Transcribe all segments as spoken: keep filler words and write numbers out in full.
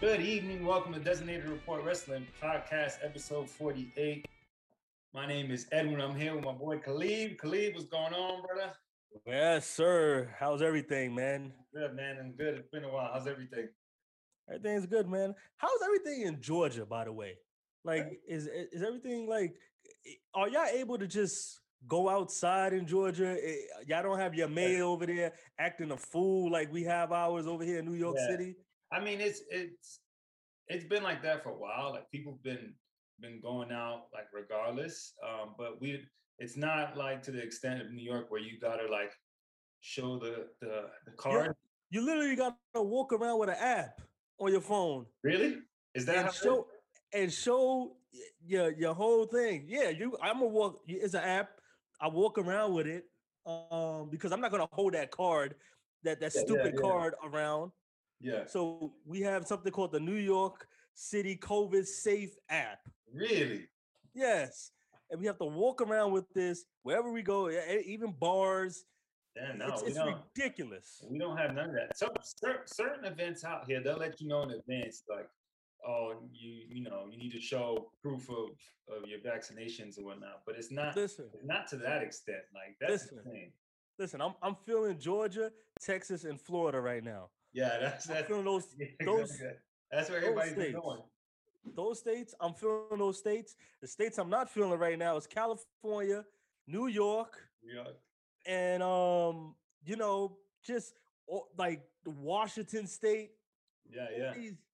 Good evening. Welcome to Designated Report Wrestling Podcast, episode forty-eight. My name is Edwin. I'm here with my boy Khalid. Khalid, what's going on, brother? Yes, sir. How's everything, man? Good, man. I'm good. It's been a while. How's everything? Everything's good, man. How's everything in Georgia, by the way? Like, is is everything like? Are y'all able to just go outside in Georgia? Eh, Y'all don't have your mayor over there acting a fool like we have ours over here in New York Yeah. City. I mean, it's it's it's been like that for a while. Like people been been going out like regardless. Um, but we it's not like to the extent of New York where you gotta like show the the the You card. you literally gotta walk around with an app on your phone Really? Is that and how it is? show and show your your whole thing. Yeah, you. I'm gonna walk. It's an app. I walk around with it um, because I'm not gonna hold that card, that that Yeah, yeah, stupid yeah. card around. Yeah. So we have something called the New York City COVID Safe app. Really? Yes, and we have to walk around with this wherever we go, e- e- even bars. Yeah, It's no, we it's don't. ridiculous. We don't have none of that. So cer- certain events out here, they'll let you know in advance, like, oh, you you know, you need to show proof of of your vaccinations and whatnot. But it's not Listen, it's not to that extent. Like that's listen, insane. listen. I'm I'm feeling Georgia, Texas, and Florida right now. Yeah, that's I'm that's feeling those yeah, those exactly. That's where those everybody's been states. going. Those states, I'm feeling those states. The states I'm not feeling right now is California, New York, Yeah, and um, you know, just all, like the Washington State. yeah, All yeah. these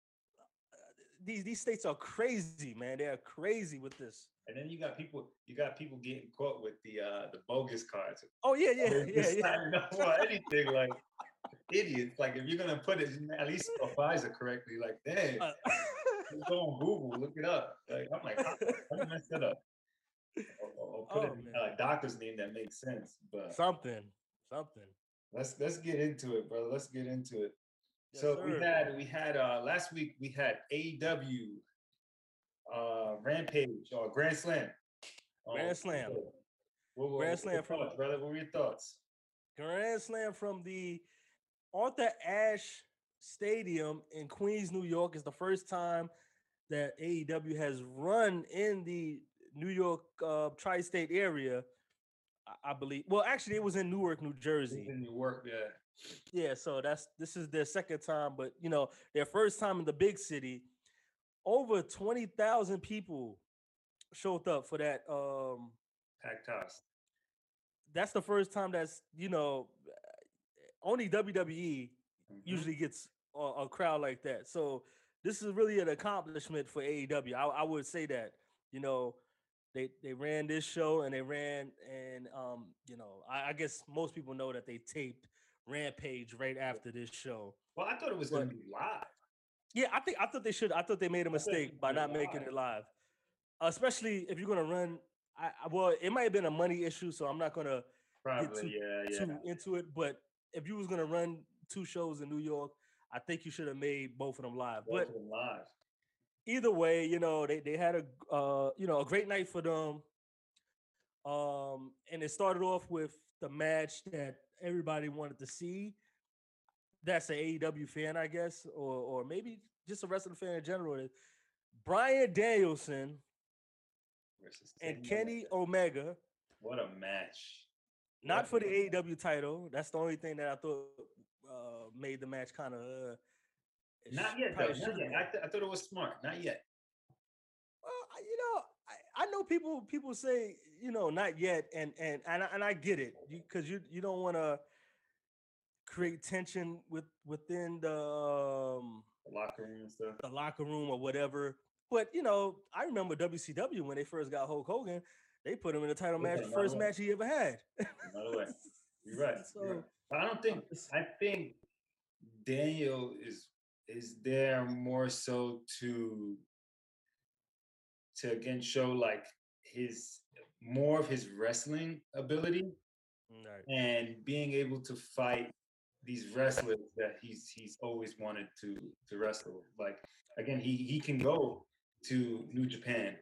these these states are crazy, man. They are crazy with this. And then you got people, you got people getting caught with the uh the bogus cards. Oh yeah, yeah, They're yeah, just yeah. signing up for anything, like idiots. Like if you're gonna put it at least spell Pfizer correctly, like dang. Uh, Just go on Google, look it up. Like I'm like, how, how do you mess that up? Or, or, or put oh it man, in a doctor's name that makes sense. But something, something. let's let's get into it, bro. Let's get into it. Yes, So we sir. had we had uh last week we had A E W uh Rampage or Grand Slam. Um, Grand Slam, what, what, Grand what were Slam your from thoughts, brother? What were your thoughts? Grand Slam from the Arthur Ashe Stadium in Queens, New York is the first time that A E W has run in the New York uh, tri-state area, I, I believe. Well, actually, it was in Newark, New It's Jersey. in your work, yeah. Yeah, so that's this is their second time, but you know, their first time in the big city. Over twenty thousand people showed up for that. Um, Packed house. that's the first time that's you know only W W E Mm-hmm. usually gets a, a crowd like that. So this is really an accomplishment for A E W. I, I would say that. You know, they they ran this show and they ran and um, you know, I, I guess most people know that they taped Rampage right after this show. Well, I thought it was gonna But be live. yeah, I think I thought they should I thought they made a I thought it was mistake by gonna be not making live. it live. Especially if you're gonna run I, I well, it might have been a money issue, so I'm not gonna get too Probably, yeah, yeah. too into it. But if you was gonna run two shows in New York, I think you should have made both of them live. Both But of them live. either way, you know, they, they had a uh, you know, a great night for them. Um, and it started off with the match that everybody wanted to see. That's an A E W fan, I guess, or or maybe just a wrestling fan in general. Brian Danielson Versus and Kenny Kenny Omega. Omega, What a match. What not for a the match. A E W title. That's the only thing that I thought uh, made the match kind of. Uh, it sh- Not yet, probably though. should Not have yet. been. I, th- I thought it was smart. Not yet. Well, I- you know, I, I know people people say you know not yet, and and and I, and I get it because you, you don't want to create tension with within the um, The locker room and stuff. the locker room or whatever. But you know, I remember W C W when they first got Hulk Hogan, they put him in a title They match, put him out of first the way. match he ever had. Out of the way. You're right. You're right. So But I don't I'm think. just I think Daniel is is there more so to to again show like his more of his wrestling ability right. and being able to fight these wrestlers that he's he's always wanted to to wrestle. Like again, he he can go to New Japan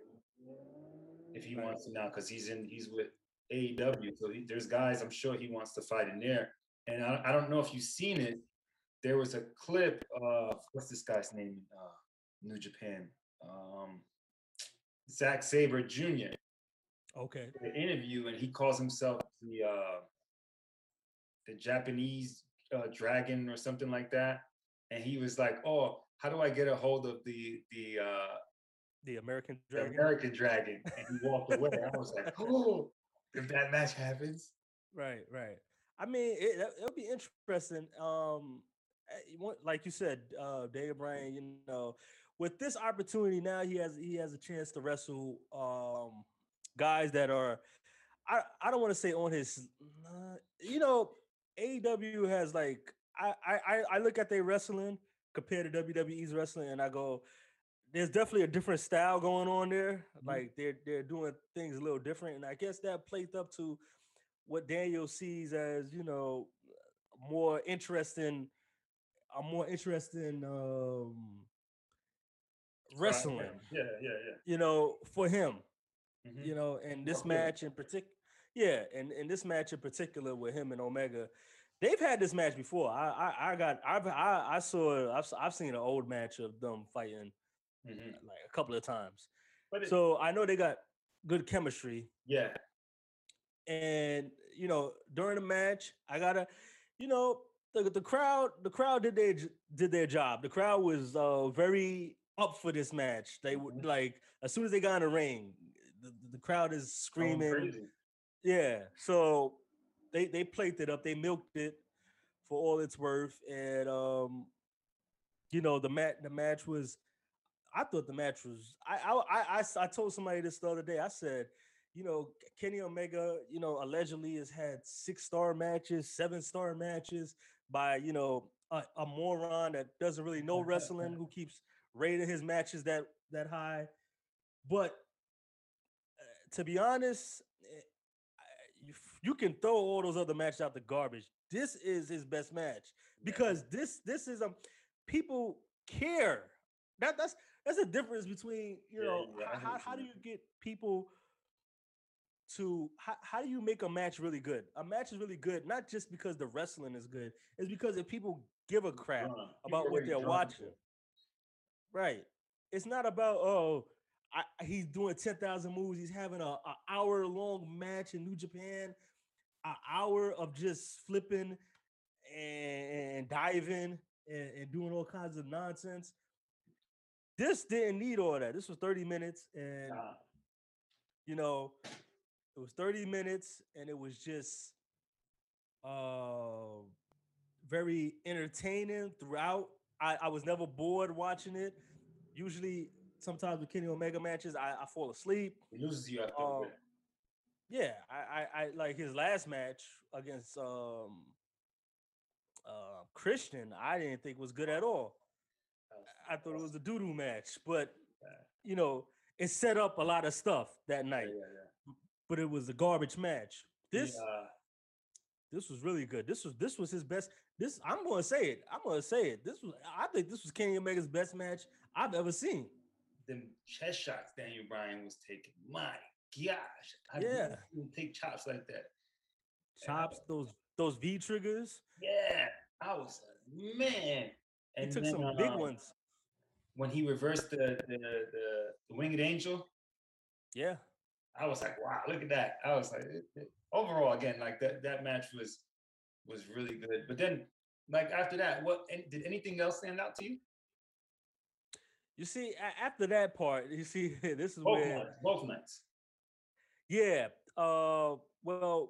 if he Right. wants to now because he's in he's with A E W. So he, there's guys I'm sure he wants to fight in there. And I, I don't know if you've seen it, there was a clip of what's this guy's name in uh, New Japan? Um, Zack Sabre Junior Okay. An interview, and he calls himself the uh, the Japanese uh, dragon or something like that. And he was like, "Oh, how do I get a hold of the the uh, The American the Dragon. American dragon?" And he walked away. I was like, "Oh, if that match happens." Right, right. I mean, it, that- it'll be interesting. Um, eh, you want- like you said, uh, Daniel Bryan. You know, with this opportunity now, he has he has a chance to wrestle um, guys that are. I I don't want to say on his. Uh, you know, A E W has like I I I I look at their wrestling compared to W W E's wrestling, and I go, there's definitely a different style going on there. Mhm. Like they're they're doing things a little different, and I guess that plays up to what Daniel sees as, you know, more interesting, a more interesting um, Right. Yeah. wrestling, Yeah. Yeah. Yeah. you know, for him, Mm-hmm. you know, and More this appealing. match in particular, yeah, and in this match in particular with him and Omega, they've had this match before. I I, I got I've I, I saw I've I've seen an old match of them fighting Mm-hmm. like a couple of times, But it, so I know they got good chemistry. yeah. And you know, during the match, I gotta, you know, the, the crowd, the crowd did their did their job. The crowd was uh, very up for this match. They Mm-hmm. would like as soon as they got in the ring, the, the crowd is Going screaming. crazy. Yeah, so they they played it up. They milked it for all it's worth, and um, you know, the match the match was. I thought the match was. I I I I told somebody this the other day. I said, you know, Kenny Omega, you know, allegedly has had six star matches, seven star matches by you know a, a moron that doesn't really know wrestling who keeps rating his matches that that high. But uh, to be honest, eh, you, you can throw all those other matches out the garbage. This is his best match Yeah. because this this is a people care. That that's that's a difference between you Yeah. know Yeah. I hear how how, what you how do mean. you get people to how, how do you make a match really good? A match is really good not just because the wrestling is good, it's because if people give a crap Drawn. People about are what already they're drawn to watching, it. right? It's not about oh I, he's doing ten thousand moves. He's having a, a hour long match in New Japan, an hour of just flipping and, and diving and, and doing all kinds of nonsense. This didn't need all that. This was thirty minutes, and Nah. you know, it was thirty minutes, and it was just uh very entertaining throughout. I, I was never bored watching it. Usually, sometimes with Kenny Omega matches, I, I fall asleep. He loses you after a Um, bit. yeah, I, I, I like his last match against um uh Christian. I didn't think was good at all. That was I thought it was a awesome. doo doo match, but Yeah. you know, it set up a lot of stuff that Yeah. night. Yeah. Yeah. But it was a garbage match. The This uh, this was really good. This was this was his best. This I'm gonna say it. I'm gonna say it. This was I think this was Kenny Omega's best match I've ever seen. them chest shots Daniel Bryan was taking. My gosh, I've never Yeah, seen him take chops like that. And I, chops those those V triggers. yeah, I was like, man. He And took then some big um, ones. when he reversed the the the, the winged angel, Yeah. I was like, wow, look at that. I was like, it, it, overall, again, like that that match was was really good. But then, like after that, what and did anything else stand out to you? You see, a- after that part, you see, this is Both where, nights, both nights. yeah. Uh, well,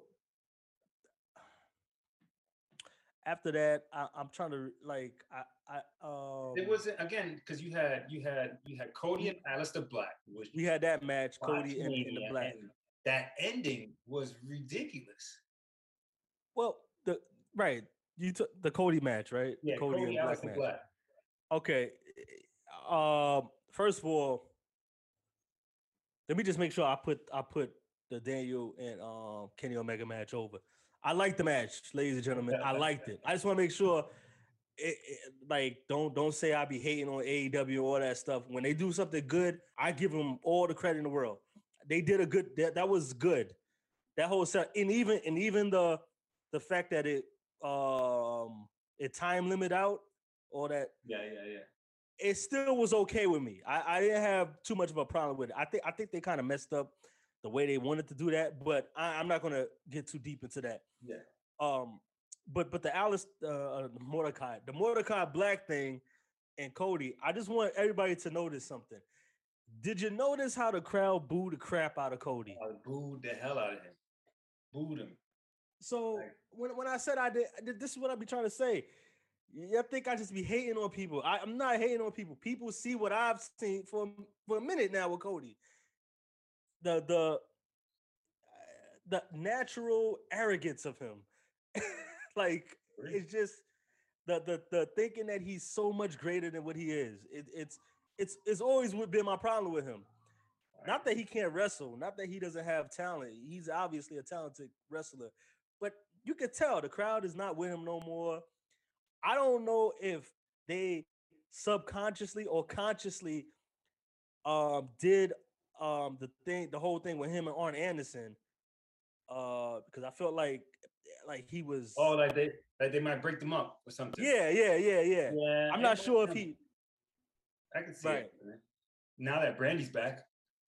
after that, I, I'm trying to like, I, I, It um, wasn't again because you had you had you had Cody and we Aleister Black, which we had that match, Cody and in the Botchmania, Black. and that ending was ridiculous. Well, the right, you took the Cody match, right? The Yeah, Cody and Cody the Black Aleister match. Black. Okay. Um, first of all, let me just make sure I put I put the Daniel and um Kenny Omega match over. I like the match, ladies and gentlemen. I liked it. I just want to make sure it, it, like don't don't say I be hating on A E W or all that stuff. When they do something good, I give them all the credit in the world. They did a good that, that was good. That whole set, and even and even the the fact that it um it time limit out, all that. Yeah, yeah, yeah. It still was okay with me. I, I didn't have too much of a problem with it. I think I think they kind of messed up the way they wanted to do that, but I, I'm not gonna get too deep into that. Yeah. Um, but but the Alice uh, the Mordecai, the Mordecai Black thing and Cody, I just want everybody to notice something. Did you notice how the crowd booed the crap out of Cody? I booed the hell out of him. Booed him. So Like, when, when I said I did, I did, this is what I be trying to say. You think I just be hating on people? I, I'm not hating on people. People see what I've seen for for a minute now with Cody. The the the natural arrogance of him, like really? it's just the the the thinking that he's so much greater than what he is. It, it's it's it's always been my problem with him. Not that he can't wrestle, not that he doesn't have talent. He's obviously a talented wrestler, but you could tell the crowd is not with him no more. I don't know if they subconsciously or consciously um did um the thing, the whole thing with him and Arn Anderson, uh, because I felt like like he was. Oh, like they like they might break them up or something. Yeah, yeah, yeah, yeah. Yeah, I'm not sure if he. I can see right. it. Man. Now that Brandy's back.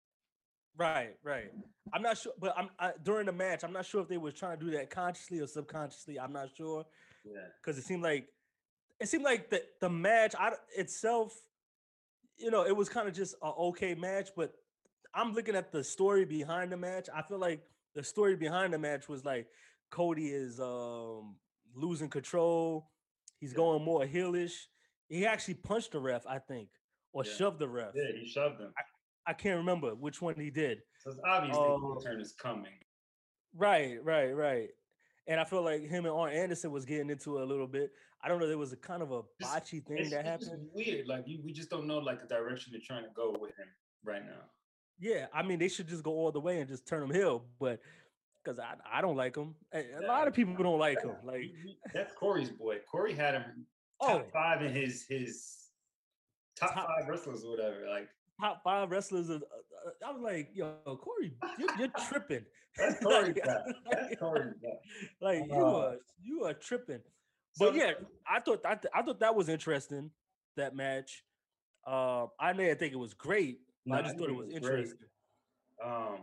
Right, right. I'm not sure, but I'm I, during the match. I'm not sure if they were trying to do that consciously or subconsciously. I'm not sure. Yeah. Because it seemed like it seemed like the the match I, itself, you know, it was kind of just an okay match. But I'm looking at the story behind the match. I feel like the story behind the match was like Cody is um losing control. He's Yeah. going more heelish. He actually punched the ref, I think, or Yeah. shoved the ref. Yeah, he shoved him. I, I can't remember which one he did. So it's obviously Um, the turn is coming. Right, right, right. And I feel like him and Arn Anderson was getting into it a little bit. I don't know. There was a kind of a Just- botchy thing It's, that it's just happened. weird. Like you, we just don't know like the direction they're trying to go with him right now. Yeah, I mean, they should just go all the way and just turn him heel. But because I, I don't like him. A, a lot of people don't like him. Like He- he- that's Corey's boy. Corey had him oh, top five in his his top, Top- five wrestlers or whatever. Like top five wrestlers. Of, uh, uh, I was like, yo, Corey, you're, you're tripping. that's Corey's Like, guy. That's Corey's guy. like you Uh, are you are tripping. So But yeah, I thought I, th- I thought that was interesting. That match. Uh, I didn't think it was great. But no, I just thought it was great. interesting. Um,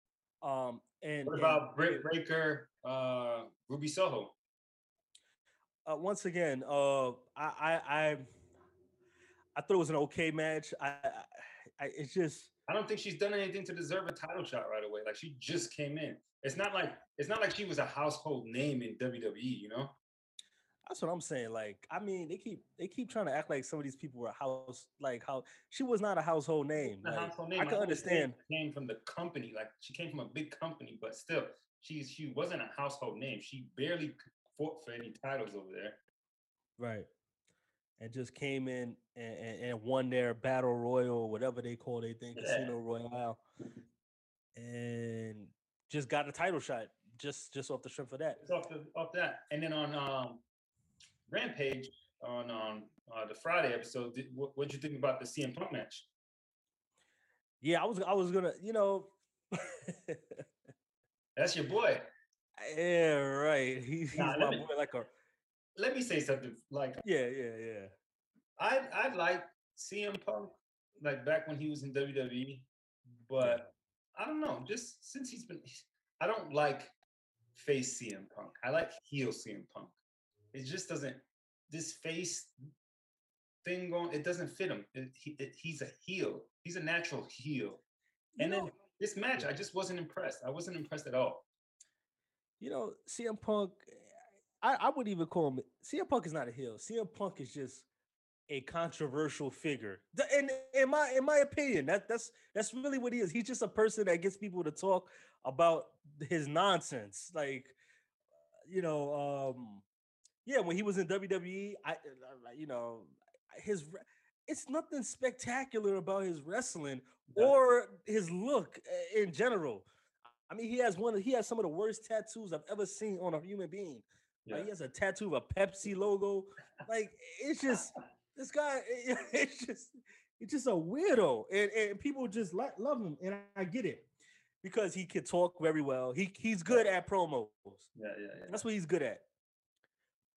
Um, and what and, about Britt Breaker, uh, Ruby Soho? uh, once again, uh, I, I I I thought it was an okay match. I, I, I it's just I don't think she's done anything to deserve a title shot right away. Like she just came in. It's not like it's not like she was a household name in W W E, you know? that's what I'm saying. Like, I mean, they keep they keep trying to act like some of these people were house like how she was not a household name. A Like, household name. I can know understand. She came from the company, like she came from a big company, but still, she she wasn't a household name. She barely fought for any titles over there. Right. And just came in and, and, and won their battle royal or whatever they call their thing, Yeah. Casino Royale, and just got a title shot just just off the strength of that. It's off the off that, and then on um, Rampage on on uh, the Friday episode, did, what what'd you think about the C M Punk match? Yeah, I was I was gonna, you know. That's your boy. Yeah, right. He, he's Nah, my let me- boy, like a Let me say something. Like yeah, yeah, yeah. I I like C M Punk like back when he was in W W E, but I don't know. Just since he's been, I don't like face C M Punk. I like heel C M Punk. It just doesn't. This face thing going, it doesn't fit him. It, he, it, he's a heel. He's a natural heel. You And know, then this match, I just wasn't impressed. I wasn't impressed at all. you know, C M Punk. I, I would even call him. C M Punk is not a heel. C M Punk is just a controversial figure. The- In in my in my opinion, that that's that's really what he is. He's just a person that gets people to talk about his nonsense. Like, you know, um, yeah, when he was in W W E, I, I you know, his re- it's nothing spectacular about his wrestling Yeah. or his look uh, in general. I mean, he has one. of- He has some of the worst tattoos I've ever seen on a human being. Like, Yeah. he has a tattoo of a Pepsi logo. Like, it's just this guy. It's just it's just a weirdo, and, and people just like love him, and I get it because he can talk very well. He he's good at promos. Yeah, yeah, yeah. That's what he's good at.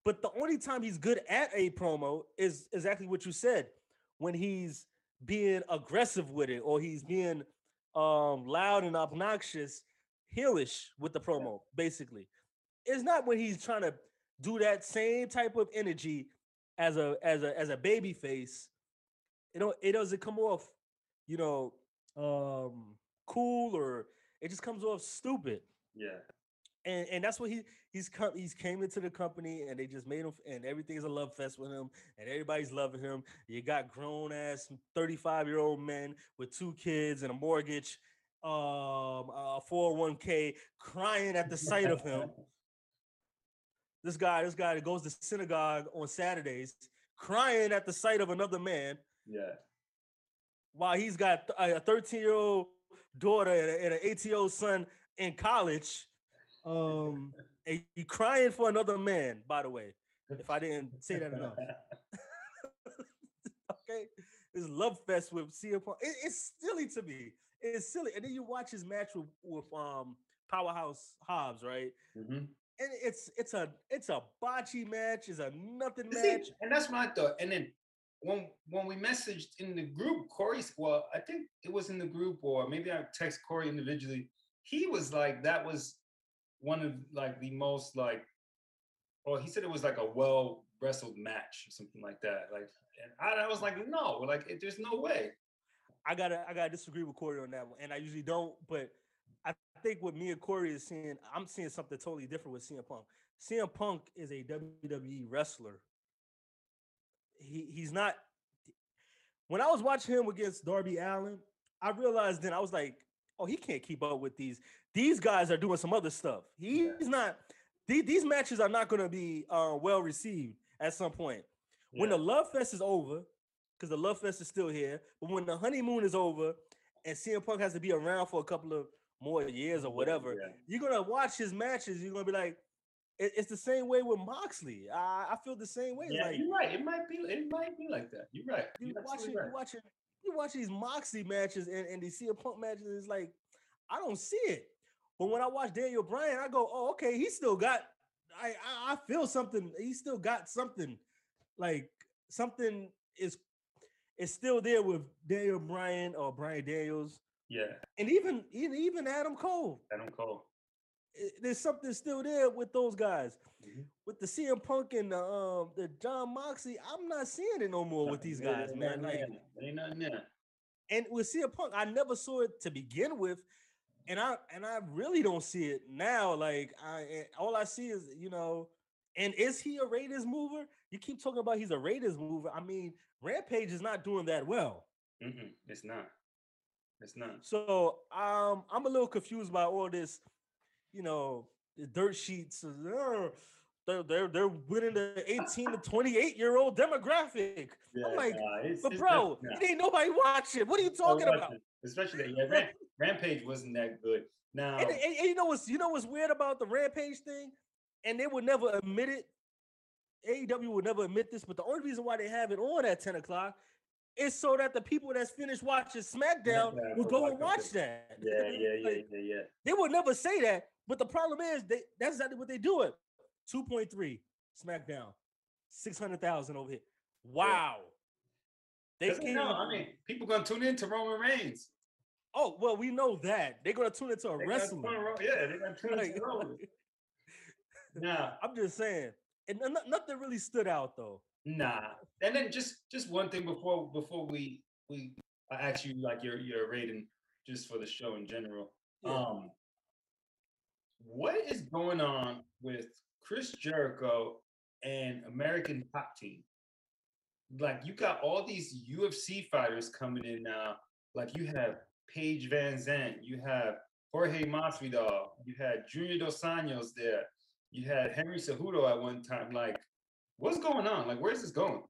But the only time he's good at a promo is exactly what you said, when he's being aggressive with it, or he's being um, loud and obnoxious, heelish with the Yeah. promo. Basically, it's not when he's trying to do that same type of energy as a as a as a baby face. You know, it doesn't come off, you know, um, cool, or it just comes off stupid. Yeah. And and that's what he he's come he's came into the company, and they just made him, and everything's a love fest with him, and everybody's loving him. You got grown ass thirty-five year old men with two kids and a mortgage, um, a four oh one k, crying at the sight of him. This guy, this guy that goes to synagogue on Saturdays, crying at the sight of another man, Yeah. while he's got a thirteen year old daughter and an eighteen year old son in college. Um, and you crying for another man, by the way, if I didn't say that enough. Okay, this love fest with C M Punk. It, it's silly to me. It's silly. And then you watch his match with, with um Powerhouse Hobbs, right? Mm-hmm. And it's it's a it's a botchy match. It's a nothing See, match. and that's my thought. And then when when we messaged in the group, Corey, well, I think it was in the group, or maybe I text Corey individually. He was like, that was one of like the most like, or he said it was like a well wrestled match or something like that. Like, and I, I was like, no, like it, there's no way. I gotta I gotta disagree with Corey on that one, and I usually don't, but I think what me and Corey is seeing, I'm seeing something totally different with C M Punk. C M Punk is a W W E wrestler. He he's not. When I was watching him against Darby Allin, I realized then I was like, oh, he can't keep up with these. These guys are doing some other stuff. He's Yeah. not. These, these matches are not going to be uh, well received at some point. When Yeah. the Love Fest is over, because the Love Fest is still here, but when the honeymoon is over and C M Punk has to be around for a couple of more years or whatever, Yeah. you're gonna watch his matches. You're gonna be like, it, it's the same way with Moxley. I, I feel the same way. It's Yeah, like, you're right. It might be. It might be like that. You're right. you You're watching, absolutely right. you watching, you watch these Moxley matches and, and these C M Punk matches. It's like, I don't see it. But when I watch Daniel Bryan, I go, oh, okay, he still got. I, I I feel something. He still got something. Like something is is still there with Daniel Bryan or Bryan Daniels. Yeah. And even even Adam Cole. Adam Cole. There's something still there with those guys. Mm-hmm. With the C M Punk and the um the John Moxley, I'm not seeing it no more with these guys, ain't man. Like, there. Ain't nothing there. And with C M Punk, I never saw it to begin with, and I and I really don't see it now. Like, I all I see is, you know, and is he a Raiders mover? You keep talking about he's a Raiders mover. I mean, Rampage is not doing that well. Mm-mm, it's not. It's not. So um, I'm a little confused by all this, you know, the dirt sheets. Uh, they're, they're they're winning the eighteen to twenty-eight year old demographic. Yeah, I'm like, nah, it's, but it's bro, it ain't nobody watching. What are you talking about? Especially that, yeah, Ramp- Rampage wasn't that good. Now, and, and, and you know what's you know what's weird about the Rampage thing, and they would never admit it. A E W would never admit this, but the only reason why they have it on at ten o'clock is so that the people that's finished watching SmackDown yeah, will go and watch that. Yeah, yeah, yeah, like, yeah, yeah. They would never say that, but the problem is they that's exactly what they do. It two point three SmackDown, six hundred thousand over here. Wow. Yeah. They know, I mean, people gonna tune in to Roman Reigns. Oh well, we know that they're gonna tune into a they wrestler. Yeah, they're gonna tune into Roman. Nah, I'm just saying, and nothing really stood out though. Nah, and then just just one thing before before we we I ask you like your your rating just for the show in general. Yeah. Um, what is going on with Chris Jericho and American Top Team? Like, you got all these U F C fighters coming in now. Like, you have Paige Van Zandt, you have Jorge Masvidal, you had Junior Dos Anjos there, you had Henry Cejudo at one time. Like, what's going on? Like, where's this going?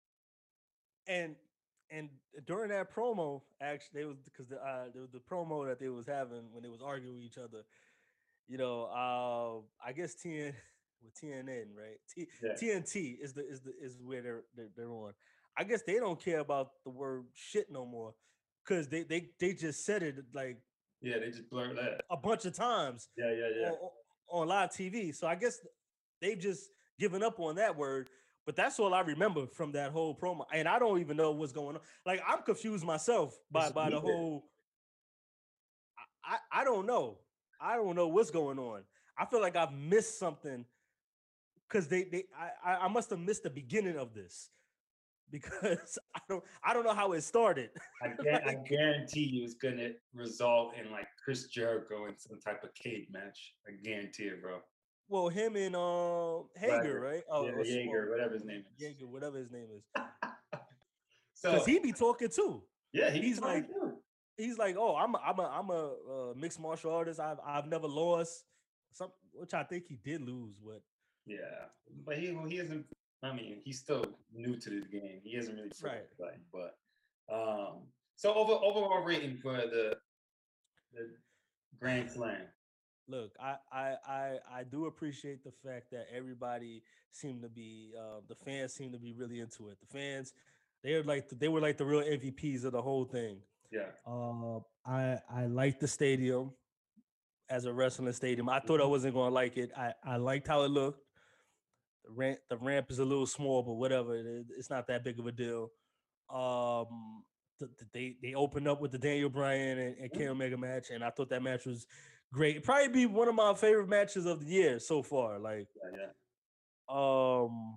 And and during that promo, actually, they was because the uh, there was the promo that they was having when they was arguing with each other. You know, uh, I guess T N with T N N, right? T, yeah. T N T is the is the is where they're, they're they're on. I guess they don't care about the word shit no more because they they they just said it like yeah, they just blurred that a bunch of times. Yeah, yeah, yeah. On, on live T V. So I guess they've just given up on that word. But that's all I remember from that whole promo. And I don't even know what's going on. Like, I'm confused myself by, by the whole. I, I, I don't know. I don't know what's going on. I feel like I've missed something because they they I, I must have missed the beginning of this because I don't I don't know how it started. I, like, I guarantee you it's gonna result in like Chris Jericho in some type of cage match. I guarantee it, bro. Well, him and uh, Hager, right? Oh, yeah, Jaeger, whatever his name is. Jaeger, whatever his name is. So because he be talking too. Yeah, he he's like too. he's like, oh, I'm a, I'm a I'm a uh, mixed martial artist. I've I've never lost. Some which I think he did lose, but yeah, but he he isn't. I mean, he's still new to the game. He hasn't really right. Play, but um. So over overall rating for the the Grand Slam. Look, I, I I I do appreciate the fact that everybody seemed to be uh, the fans seem to be really into it. The fans, they were like the, they were like the real M V Ps of the whole thing. Yeah. Uh, I I liked the stadium as a wrestling stadium. I thought I wasn't gonna like it. I I liked how it looked. The ramp the ramp is a little small, but whatever. It, it's not that big of a deal. Um, the, the, they they opened up with the Daniel Bryan and, and Kenny Omega match, and I thought that match was great. It'd probably be one of my favorite matches of the year so far. Like, yeah, yeah. um,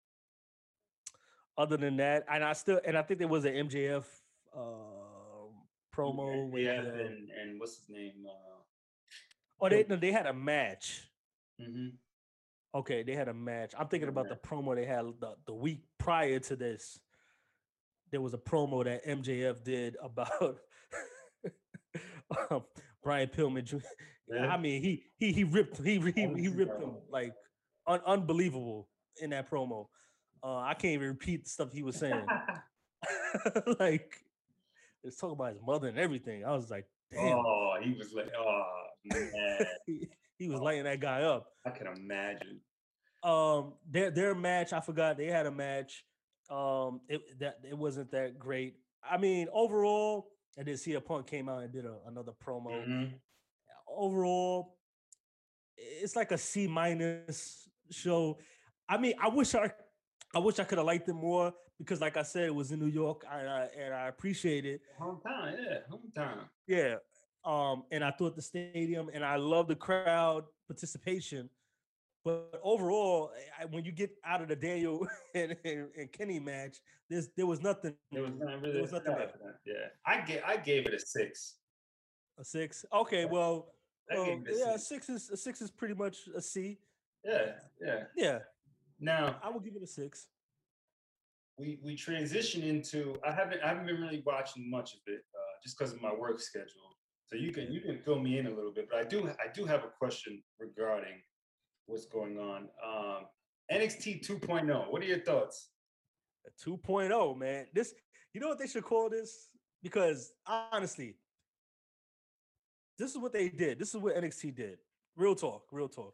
other than that, and I still and I think there was an M J F uh, promo. Yeah, with, uh, and, and what's his name? Uh, oh, they no, they had a match. Mm-hmm. Okay, they had a match. I'm thinking about the promo they had the, the week prior to this. There was a promo that M J F did about um, Brian Pillman Junior Yeah. I mean, he he he ripped he he, he ripped him like un- unbelievable in that promo. Uh, I can't even repeat the stuff he was saying. Like, it's talking about his mother and everything. I was like, damn. Oh, he was like, oh man, he, he was oh, lighting that guy up. I can imagine. Um, their their match, I forgot they had a match. Um, it that it wasn't that great. I mean, overall, I did see a Punk came out and did a, another promo. Mm-hmm. Overall, it's like a C minus show. I mean, I wish I, I wish I could have liked it more because, like I said, it was in New York, and I, and I appreciate it. Hometown, yeah, hometown. Yeah. Um, and I thought the stadium, and I love the crowd participation. But overall, I, when you get out of the Daniel and, and, and Kenny match, there's there was nothing. There was not really. There was nothing there. Yeah, I gave I gave it a six. A six. Okay, well, um, yeah, six. six is a six is pretty much a C. Yeah, yeah, yeah. Now I will give it a six. We we transition into. I haven't I haven't been really watching much of it uh, just because of my work schedule. So you can you can fill me in a little bit, but I do I do have a question regarding what's going on. Um, N X T two point oh. What are your thoughts? two point oh, man. This, you know what they should call this? Because honestly, this is what they did. This is what N X T did. Real talk, real talk.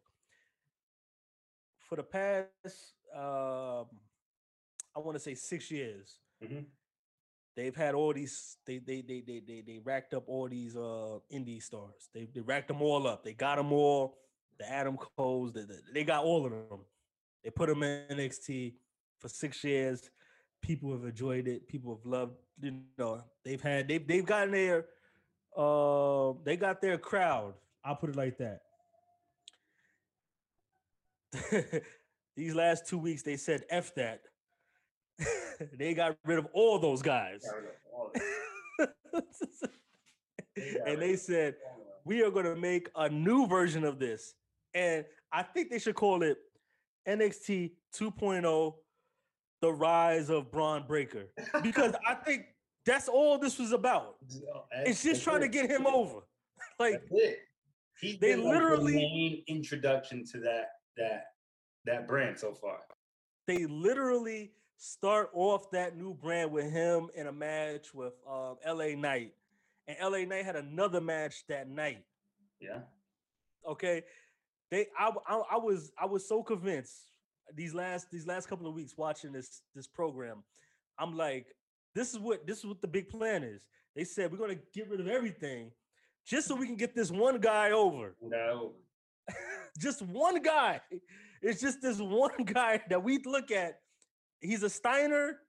For the past, um, I want to say six years, mm-hmm. they've had all these. They they they they they they racked up all these uh, indie stars. They they racked them all up. They got them all. The Adam Coles, they, they got all of them. They put them in N X T for six years. People have enjoyed it. People have loved. You know, they've had they've they've gotten their uh, they got their crowd. I'll put it like that. These last two weeks, they said F that. They got rid of all those guys. All and they said, we are going to make a new version of this. And I think they should call it N X T two point oh, The Rise of Braun Breaker. Because I think that's all this was about. It's just trying to get him over. Like, He they literally like the main introduction to that that that brand so far. They literally start off that new brand with him in a match with um, L A Knight, and L A Knight had another match that night. Yeah. Okay. They, I, I, I was, I was so convinced these last, these last couple of weeks watching this, this program. I'm like, this is what, this is what the big plan is. They said we're gonna get rid of everything, just so we can get this one guy over. No. Just one guy. it's just this one guy that we look at. He's a Steiner.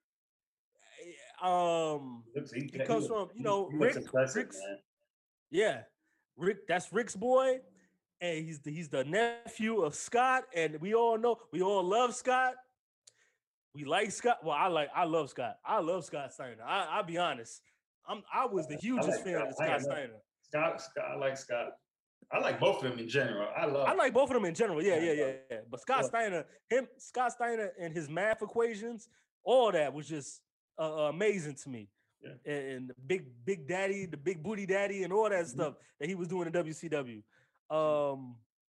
Um, He looks, he, he he comes looks, from, you he, know, he looks Rick. impressive, Rick's, man. yeah, Rick. That's Rick's boy, and he's the, he's the nephew of Scott, and we all know we all love Scott. We like Scott. Well, I like I love Scott. I love Scott Steiner. I, I'll be honest. I'm I was the I hugest like fan Scott. of I Scott am not- Steiner. Scott, Scott, I like Scott. I like both of them in general. I love. I like both of them in general. Yeah, yeah, Yeah. yeah, yeah. But Scott Yeah. Steiner, him, Scott Steiner, and his math equations, all that was just uh, uh, amazing to me. Yeah. And, and the big, big daddy, the big booty daddy, and all that Mhm. stuff that he was doing in W C W. Um,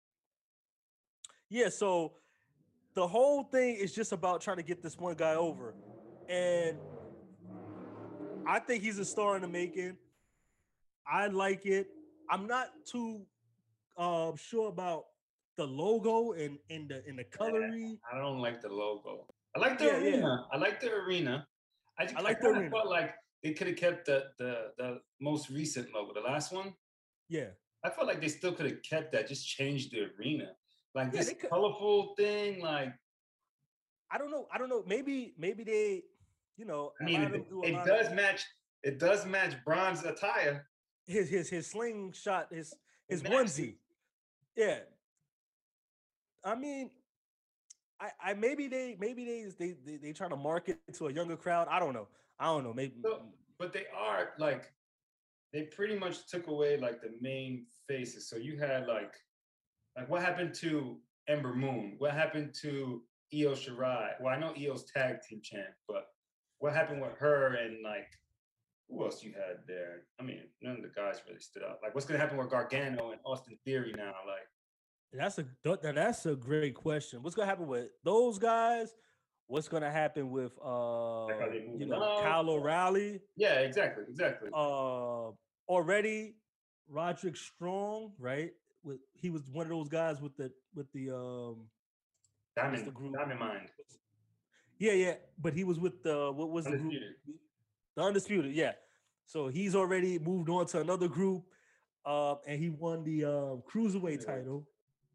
yeah. So the whole thing is just about trying to get this one guy over, and I think he's a star in the making. I like it. I'm not too uh, sure about the logo and in the in the coloring. I don't like the logo. I like the Yeah, yeah. arena. I like the arena. I, just, I I like the kinda arena. felt like they could have kept the, the the most recent logo, the last one. Yeah. I felt like they still could have kept that, just changed the arena. Like Yeah, this they could- colorful thing, like I don't know. I don't know. Maybe maybe they, you know, I a mean, lot of them it, do a it lot does of match. It does match Bron's attire. his his his slingshot, his his It matches. onesie. Yeah. I mean, I, I maybe they maybe they they they, they trying to market to a younger crowd. I don't know. I don't know. Maybe So, but they are like they pretty much took away like the main faces. So you had like like what happened to Ember Moon? What happened to Io Shirai? Well, I know Io's tag team champ, but what happened with her and like who else you had there? I mean, none of the guys really stood out. Like what's gonna happen with Gargano and Austin Theory now? Like that's a th- that's a great question. What's gonna happen with those guys? What's gonna happen with uh Like, are they you moving know up? Kyle O'Reilly? yeah, exactly, exactly. Uh already Roderick Strong, right? With he was one of those guys with the with the um Diamond, the group? Diamond Mind, yeah, yeah, but he was with the what was the group? undisputed. The Undisputed, yeah. So he's already moved on to another group, uh, and he won the um, cruiserweight title.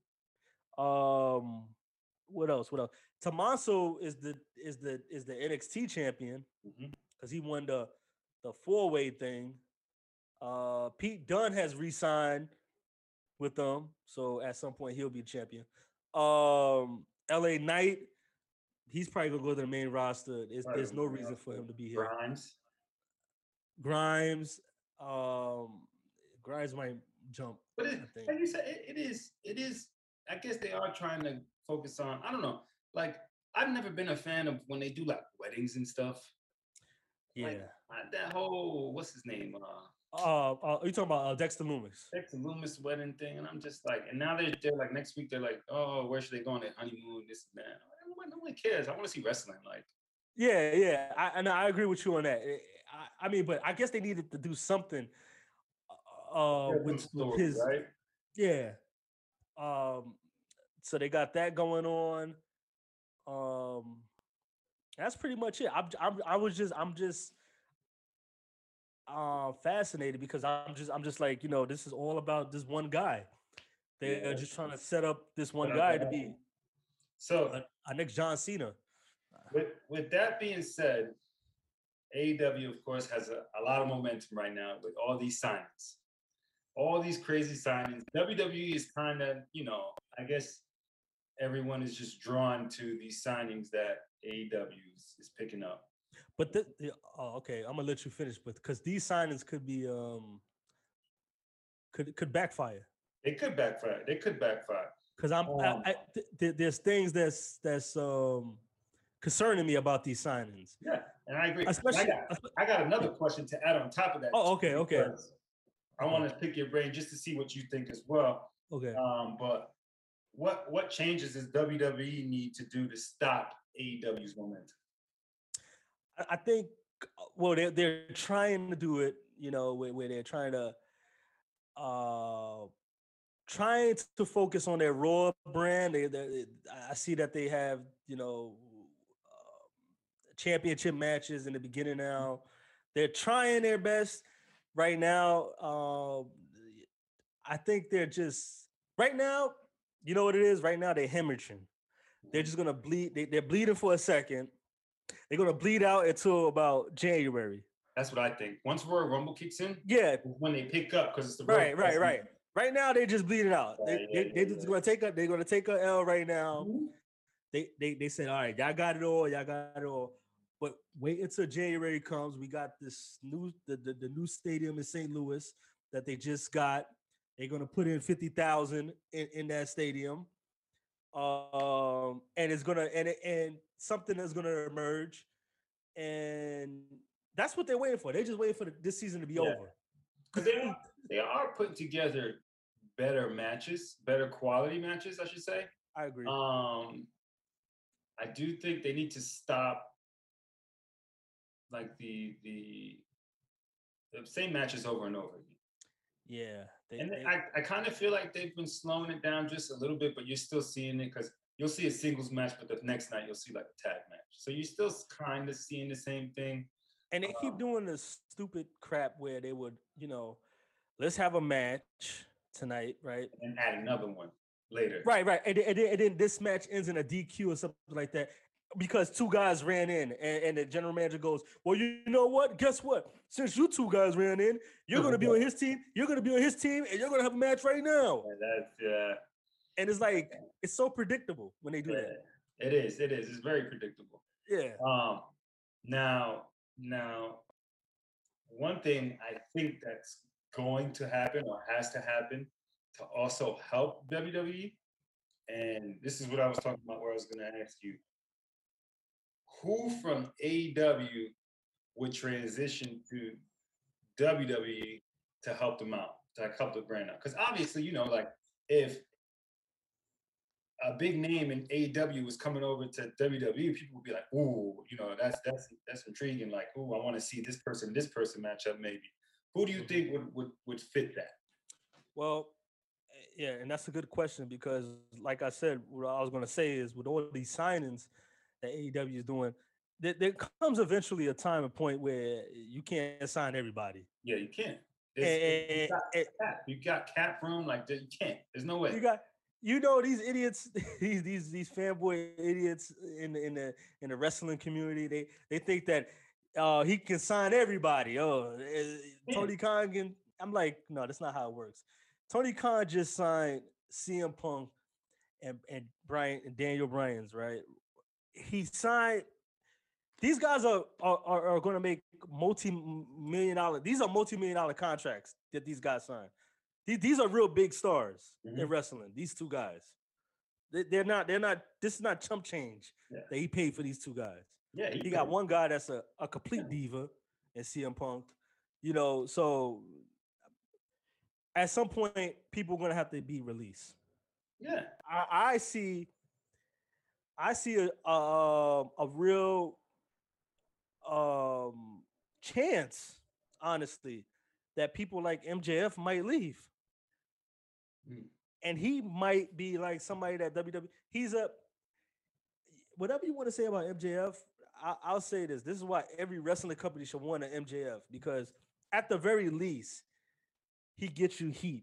Um, what else? What else? Tommaso is the is the is the N X T champion Mhm. because he won the the four way thing. Uh, Pete Dunne has re-signed with them, so at some point he'll be champion. Um, L A Knight, he's probably gonna go to the main roster. There's, Probably there's no gonna be reason out for there. him to be here. Grimes. Grimes, um, Grimes might jump. But I it, think. like you said, it, it is, it is. I guess they are trying to focus on. I don't know. Like I've never been a fan of when they do like weddings and stuff. Yeah. Like, uh, that whole what's his name? Uh, Uh, uh, are you talking about uh, Dexter Loomis? Dexter Loomis wedding thing, and I'm just like, and now they're they're like next week they're like, oh, where should they go on their honeymoon? This and that. No one, no one cares. I want to see wrestling. Like, Yeah, yeah. I and I agree with you on that. I, I mean, but I guess they needed to do something. Uh, good with, story, with his right? yeah. Um, so they got that going on. Um, that's pretty much it. I'm, I'm I was just I'm just uh fascinated because I'm just I'm just like, you know, this is all about this one guy. They're Yeah. just trying to set up this one But, guy uh, to be So a, a next John Cena. with with that being said, A E W of course has a, a lot of momentum right now with all these signings, all these crazy signings. W W E is kind of, you know, I guess everyone is just drawn to these signings that A E W is, is picking up. But the, the oh, okay, I'm gonna let you finish, but because these signings could be um could could backfire. They could backfire. They could backfire. Because I'm I, Um, I, th- th- there's things that's that's um concerning me about these signings. Yeah, and I agree. And Especially, I got, I got another question to add on top of that. Oh, too, okay, okay. because I want to pick your brain just to see what you think as well. okay. Um, but what what changes does W W E need to do to stop A E W's momentum? I, I think well they're they're trying to do it, you know, where, where they're trying to uh trying to focus on their Raw brand. They, they I see that they have, you know, uh, championship matches in the beginning now. They're trying their best right now. Uh, I think they're just right now. You know what it is? Right now they're hemorrhaging. They're just gonna bleed. They, they're bleeding for a second. They're gonna bleed out until about January. That's what I think. Once Royal Rumble kicks in, yeah, when they pick up, because it's the right, right, right. Right now they're just bleeding out. Right, they yeah, they they're yeah, just yeah. gonna take a they're gonna take a L right now. Mm-hmm. They they they said, all right, y'all got it all, y'all got it all. But wait until January comes. We got this new the, the, the new stadium in Saint Louis that they just got. They're gonna put in fifty thousand in, in that stadium. Um, and it's gonna and and something is gonna emerge, and that's what they're waiting for. They're just waiting for the, this season to be yeah. over. Because they are, they are putting together better matches, better quality matches, I should say. I agree. Um, I do think they need to stop like the the, the same matches over and over again. Yeah. They, and they, I, I kind of feel like they've been slowing it down just a little bit, but you're still seeing it because you'll see a singles match, but the next night you'll see like a tag match. So you're still kind of seeing the same thing. And they um, keep doing this stupid crap where they would, you know, let's have a match tonight, right? And add another one later. Right, right. And, and, and then this match ends in a D Q or something like that because two guys ran in and, and the general manager goes, well, you know what? Guess what? Since you two guys ran in, you're going to be on his team, you're going to be on his team, and you're going to have a match right now. And that's, yeah. And it's like, it's so predictable when they do yeah, that. It is, it is. It's very predictable. Yeah. Um. Now, now, one thing I think that's going to happen or has to happen to also help W W E, and this is what I was talking about where I was going to ask you, who from A E W would transition to W W E to help them out, to help the brand out? Because obviously, you know, like if a big name in A E W was coming over to W W E, people would be like, "Ooh, you know, that's that's that's intriguing. Like, ooh, I want to see this person, this person match up. Maybe." Who do you think would would would fit that? Well, yeah, and that's a good question because, like I said, what I was going to say is with all these signings that A E W is doing, there, there comes eventually a time and point where you can't sign everybody. Yeah, you can't. And, you, got and, cap. you got cap room like that. You can't. There's no way. You got. You know these idiots, these these these fanboy idiots in the in the in the wrestling community. They they think that uh, he can sign everybody. Oh, uh, Tony Khan can. I'm like, no, that's not how it works. Tony Khan just signed C M Punk and and Brian and Daniel Bryan's, right? He signed. These guys are are, are, are going to make multi-million dollar. These are multi-million dollar contracts that these guys sign. These are real big stars mm-hmm. in wrestling. These two guys, they, they're not. They're not. This is not chump change yeah. that he paid for these two guys. Yeah, he, he got one guy that's a, a complete yeah. diva in C M Punk. You know, so at some point, people are gonna have to be released. Yeah, I, I see. I see a a, a real um, chance, honestly, that people like M J F might leave. And he might be like somebody that W W E, he's a, whatever you want to say about M J F, I, I'll say this. This is why every wrestling company should want an M J F, because at the very least, he gets you heat.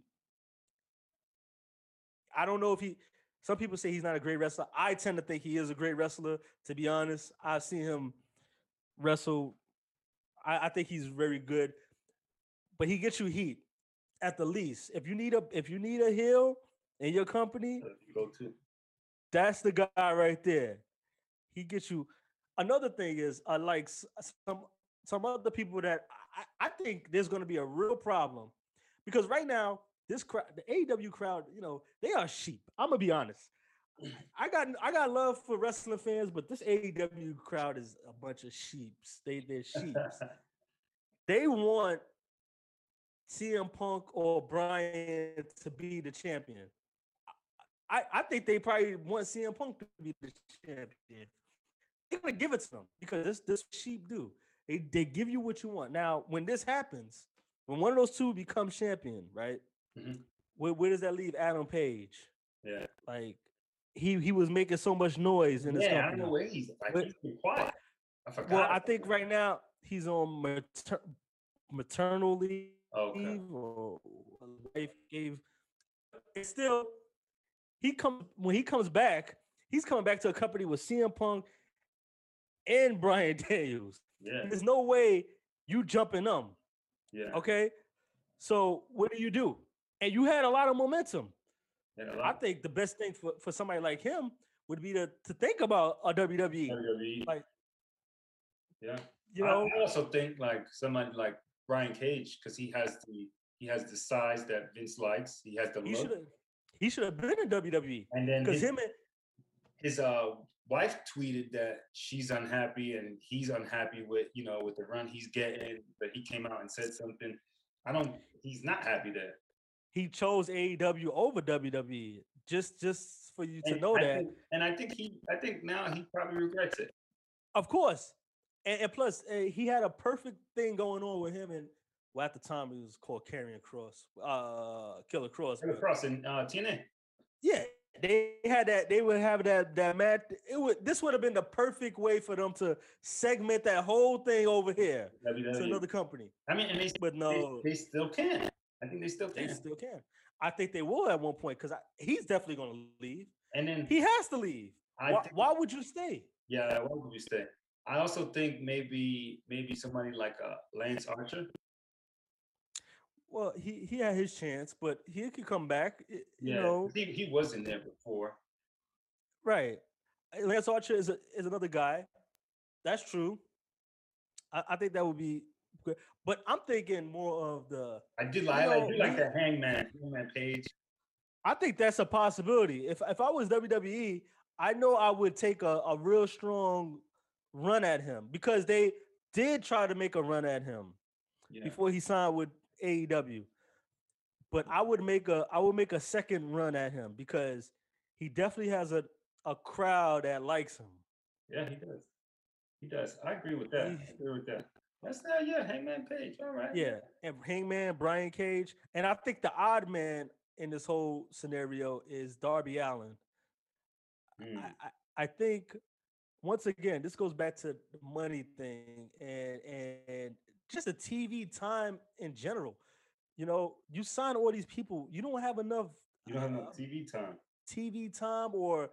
I don't know if he, some people say he's not a great wrestler. I tend to think he is a great wrestler, to be honest. I've seen him wrestle. I, I think he's very good, but he gets you heat. At the least, if you need a if you need a heel in your company, go to. That's the guy right there. He gets you. Another thing is, I uh, like some some other people that I, I think there's going to be a real problem because right now this crowd, the A E W crowd, you know, they are sheep. I'm gonna be honest. I got I got love for wrestling fans, but this A E W crowd is a bunch of sheeps. They they're sheeps. They want C M Punk or Bryan to be the champion. I, I think they probably want C M Punk to be the champion. They're gonna give it to them because this this sheep do. They they give you what you want. Now, when this happens, when one of those two becomes champion, right? Mm-hmm. Where, where does that leave Adam Page? Yeah, like he he was making so much noise in this yeah, company. I don't know where he's like. But, he's been quiet. I forgot. Well, I think right now he's on mater- maternal leave. Okay. Or wife gave. It's still he comes when he comes back. he's coming back to a company with C M Punk and Brian Daniels. Yeah. There's no way you jumping them. Yeah. Okay. So what do you do? And you had a lot of momentum. Yeah, I think the best thing for, for somebody like him would be to, to think about a W W E. W W E. Like, yeah. You know, I, I also think like somebody like Brian Cage, because he has the he has the size that Vince likes. He has the he look. should he should have been in W W E. And then because his, him and his uh wife tweeted that she's unhappy and he's unhappy with, you know, with the run he's getting, but he came out and said something. I don't he's not happy there. He chose A E W over W W E. Just just for you to and know I that. Think, and I think he I think now he probably regrets it. Of course. And, and plus uh, he had a perfect thing going on with him, and well, at the time it was called Karrion Kross, uh Killer Kross. Killer Kross in uh, T N A. Yeah. They had that. They would have that that match. It would. This would have been the perfect way for them to segment that whole thing over here W W E. to another company. I mean, and they, but no, they, they still can. I think they still can. They still can. I think they will at one point because he's definitely going to leave. And then he has to leave. Why, think, why would you stay? Yeah, why would you stay? I also think maybe maybe somebody like uh, Lance Archer. Well, he, he had his chance, but he could come back. You yeah, know, he, he was in there before. Right. Lance Archer is a, is another guy. That's true. I, I think that would be good. But I'm thinking more of the. I did like you know, I do like that Hangman Hangman Page. I think that's a possibility. If if I was W W E, I know I would take a, a real strong run at him because they did try to make a run at him yeah. before he signed with A E W. But I would make a I would make a second run at him because he definitely has a, a crowd that likes him. Yeah, he does. He does. I agree with that. He, I agree with that. That's that, yeah, Hangman Page. All right. Yeah. And Hangman, Brian Cage. And I think the odd man in this whole scenario is Darby Allin. Mm. I, I, I think once again, this goes back to the money thing and and just the T V time in general. You know, you sign all these people, you don't have enough. You don't have uh, enough T V time. T V time, or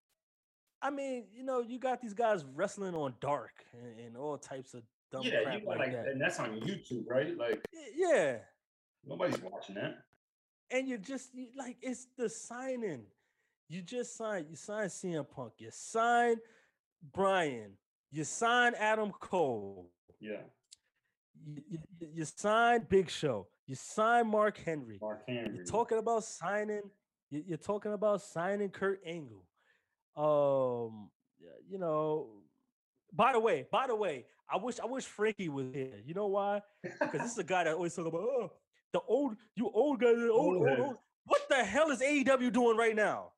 I mean, you know, you got these guys wrestling on Dark and, and all types of dumb yeah, crap you like, like that. And that's on YouTube, right? Like, yeah, nobody's watching that. And you just you, like it's the signing. You just sign. You sign C M Punk. You sign Brian. You sign Adam Cole. Yeah. You, you, you sign Big Show. You sign Mark Henry. Mark Henry. You're talking about signing. You, you're talking about signing Kurt Angle. Um, you know. By the way, by the way, I wish I wish Frankie was here. You know why? Because this is a guy that always talk about oh the old you old guys old old, old old. What the hell is A E W doing right now?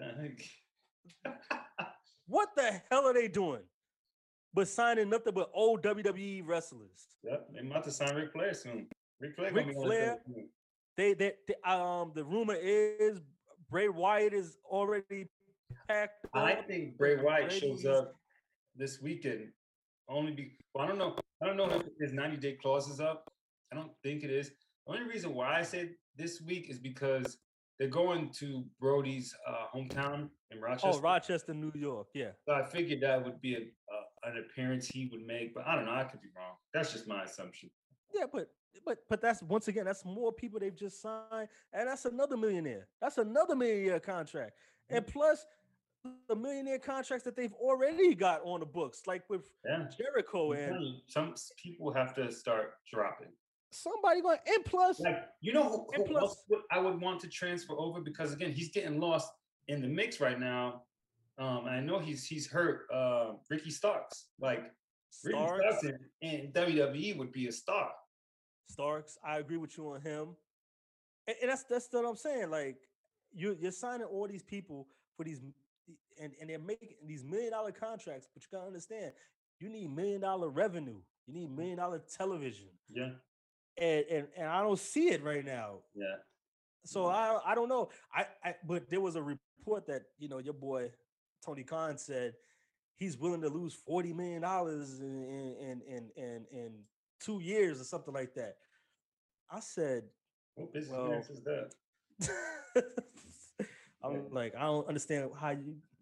Yeah. What the hell are they doing? But signing nothing but old W W E wrestlers. Yep, they about to sign Ric Flair soon. Ric Flair. Ric Flair. They, they, they, um, the rumor is Bray Wyatt is already packed up. I think Bray Wyatt Brady's. shows up this weekend. Only be, well, I don't know. I don't know if his ninety day clause is up. I don't think it is. The only reason why I said this week is because they're going to Brody's uh, hometown in Rochester. Oh, Rochester, New York. Yeah. So I figured that would be a, uh, an appearance he would make, but I don't know. I could be wrong. That's just my assumption. Yeah, but but but that's once again, that's more people they've just signed, and that's another millionaire. That's another millionaire contract, and plus the millionaire contracts that they've already got on the books, like with yeah. Jericho and some people have to start dropping. Somebody going and plus, like you know, who, who plus, else would, I would want to transfer over because again, he's getting lost in the mix right now. Um, and I know he's he's hurt. Uh, Ricky Starks, like Ricky Starks in, in W W E would be a star. Starks, I agree with you on him, and, and that's that's what I'm saying. Like you you're signing all these people for these, and and they're making these million dollar contracts, but you gotta understand, you need million dollar revenue. You need million dollar television. Yeah. And, and and I don't see it right now. Yeah. So I I don't know. I, I but there was a report that you know your boy Tony Khan said he's willing to lose forty million dollars in in in in in two years or something like that. I said, what business well, is that? I'm yeah. like I don't understand how you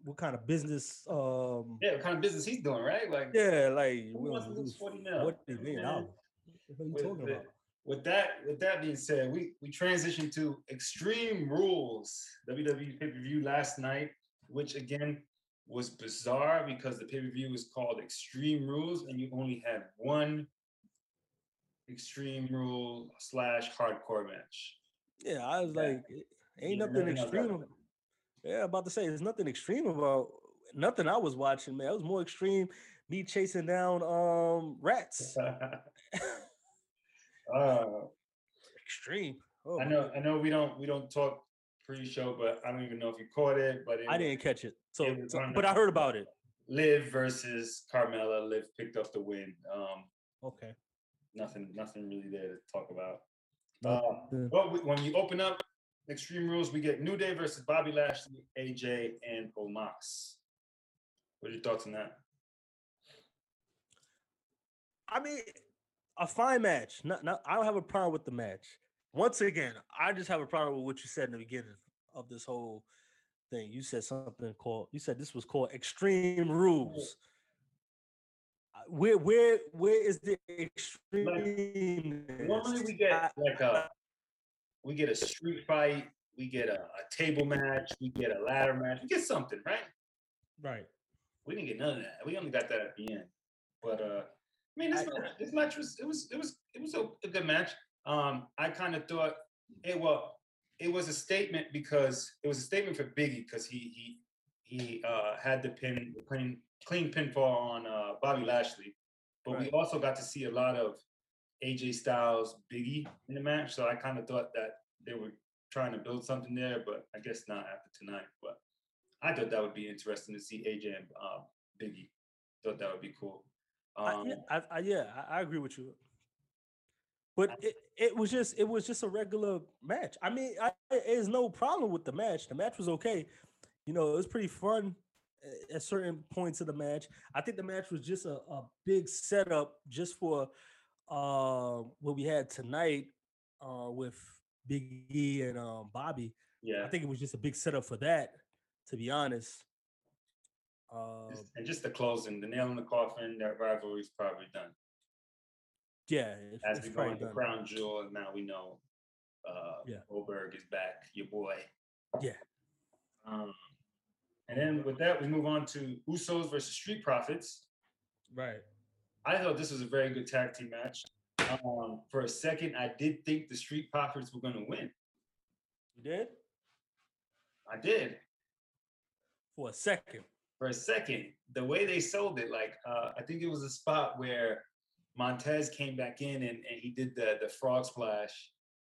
what kind of business. Um, Yeah, what kind of business he's doing, right? Like, yeah, like who we wants to don't lose lose forty mil? forty million Man, dollars. What are you with, talking with, about? with that, with that being said, we we transitioned to Extreme Rules W W E pay per view last night, which again was bizarre because the pay per view was called Extreme Rules, and you only had one Extreme Rule slash hardcore match. Yeah, I was Yeah, like, ain't yeah, nothing nothing else extreme. happened. Yeah, about to say there's nothing extreme about nothing I was watching, man. It was more extreme me chasing down um rats. uh, Extreme. Oh I my know, goodness. I know, we don't we don't talk pre-show, but I don't even know if you caught it, but it I was didn't catch it. it So, was so on but I heard the about it. Liv versus Carmella. Liv picked up the win. Um, Okay. nothing, nothing really there to talk about. Uh, Nothing. but we, when you open up Extreme Rules, we get New Day versus Bobby Lashley, A J, and Omos. What are your thoughts on that? I mean, a fine match. Not, not, I don't have a problem with the match. Once again, I just have a problem with what you said in the beginning of this whole thing. You said something called. You said this was called Extreme Rules. Where, where, where is the Like, extremeness? normally we get I, like a we get a street fight, we get a, a table match, we get a ladder match, we get something, right? right. We didn't get none of that. We only got that at the end. But uh, I mean, this I, match, this match was it was it was it was a, a good match. Um, I kind of thought it well, it was a statement because it was a statement for Biggie because he he he uh, had the pin the clean clean pinfall on uh, Bobby Lashley, but we right. also got to see a lot of A J Styles Biggie in the match. So I kind of thought that they were trying to build something there, but I guess not after tonight. But I thought that would be interesting to see A J and uh, Biggie. Thought that would be cool. I, Um, yeah, I, I, yeah, I, I agree with you. But it, it was just it was just a regular match. I mean, I, there's no problem with the match. The match was okay. You know, it was pretty fun at certain points of the match. I think the match was just a, a big setup just for uh, what we had tonight uh, with Big E and um, Bobby. yeah, I think it was just a big setup for that, to be honest. Uh, just, and just the closing, the nail in the coffin. That rivalry is probably done. yeah, it's, As it's we go probably into done. Crown Jewel, and now we know uh, Yeah, Goldberg is back, your boy. yeah. Um, and then with that, we move on to Usos versus Street Profits. Right. I thought this was a very good tag team match. Um, for a second, I did think the Street Profits were going to win. You did? I did. For a second. For a second, the way they sold it, like uh, I think it was a spot where Montez came back in and, and he did the the frog splash.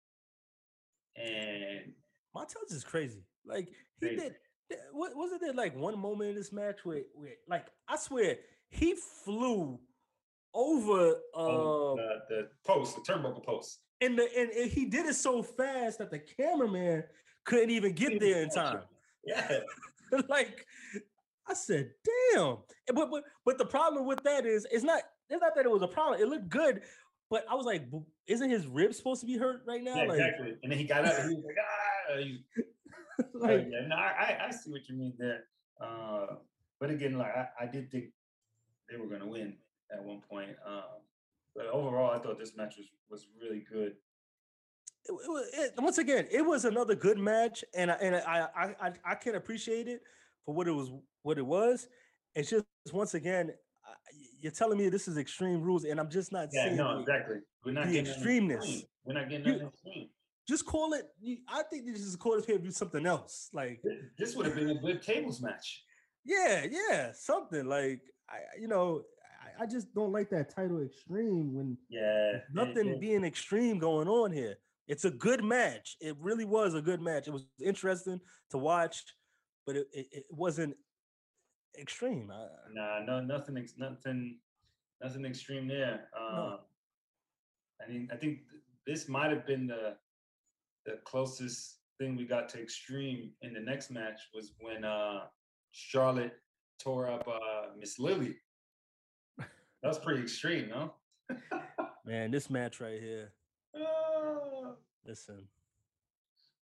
And Montez is crazy. Like he crazy. did. What wasn't there like one moment in this match where, where like I swear he flew over uh oh, the, the post, the turnbuckle post. And the and, and he did it so fast that the cameraman couldn't even get there in time. Yeah. Like I said, damn. But but but the problem with that is it's not it's not that it was a problem. It looked good, but I was like, isn't his ribs supposed to be hurt right now? Yeah, like, exactly. And then he got up and he was like, ah. He, like, uh, yeah, no, I, I see what you mean there. Uh, but again, like I, I did think they were going to win at one point. Um, but overall, I thought this match was was really good. It, it, it, once again, it was another good match, and I, and I, I I I can appreciate it for what it was what it was. It's just once again, you're telling me this is Extreme Rules, and I'm just not yeah, seeing no, the, exactly. We're not the getting extremeness. Extreme. We're not getting you, nothing extreme. Just call it. I think this is call this pay per view something else. Like this would have been a good tables match. Yeah, yeah, something like I, you know, I, I just don't like that title Extreme when yeah, nothing it, it, being extreme going on here. It's a good match. It really was a good match. It was interesting to watch, but it, it, it wasn't extreme. I, nah, no, nothing, nothing, nothing extreme there. Uh, no. I mean, I think this might have been the the closest thing we got to extreme in the next match was when uh, Charlotte tore up uh, Miss Lily. That was pretty extreme, no? Man, this match right here. Uh, Listen,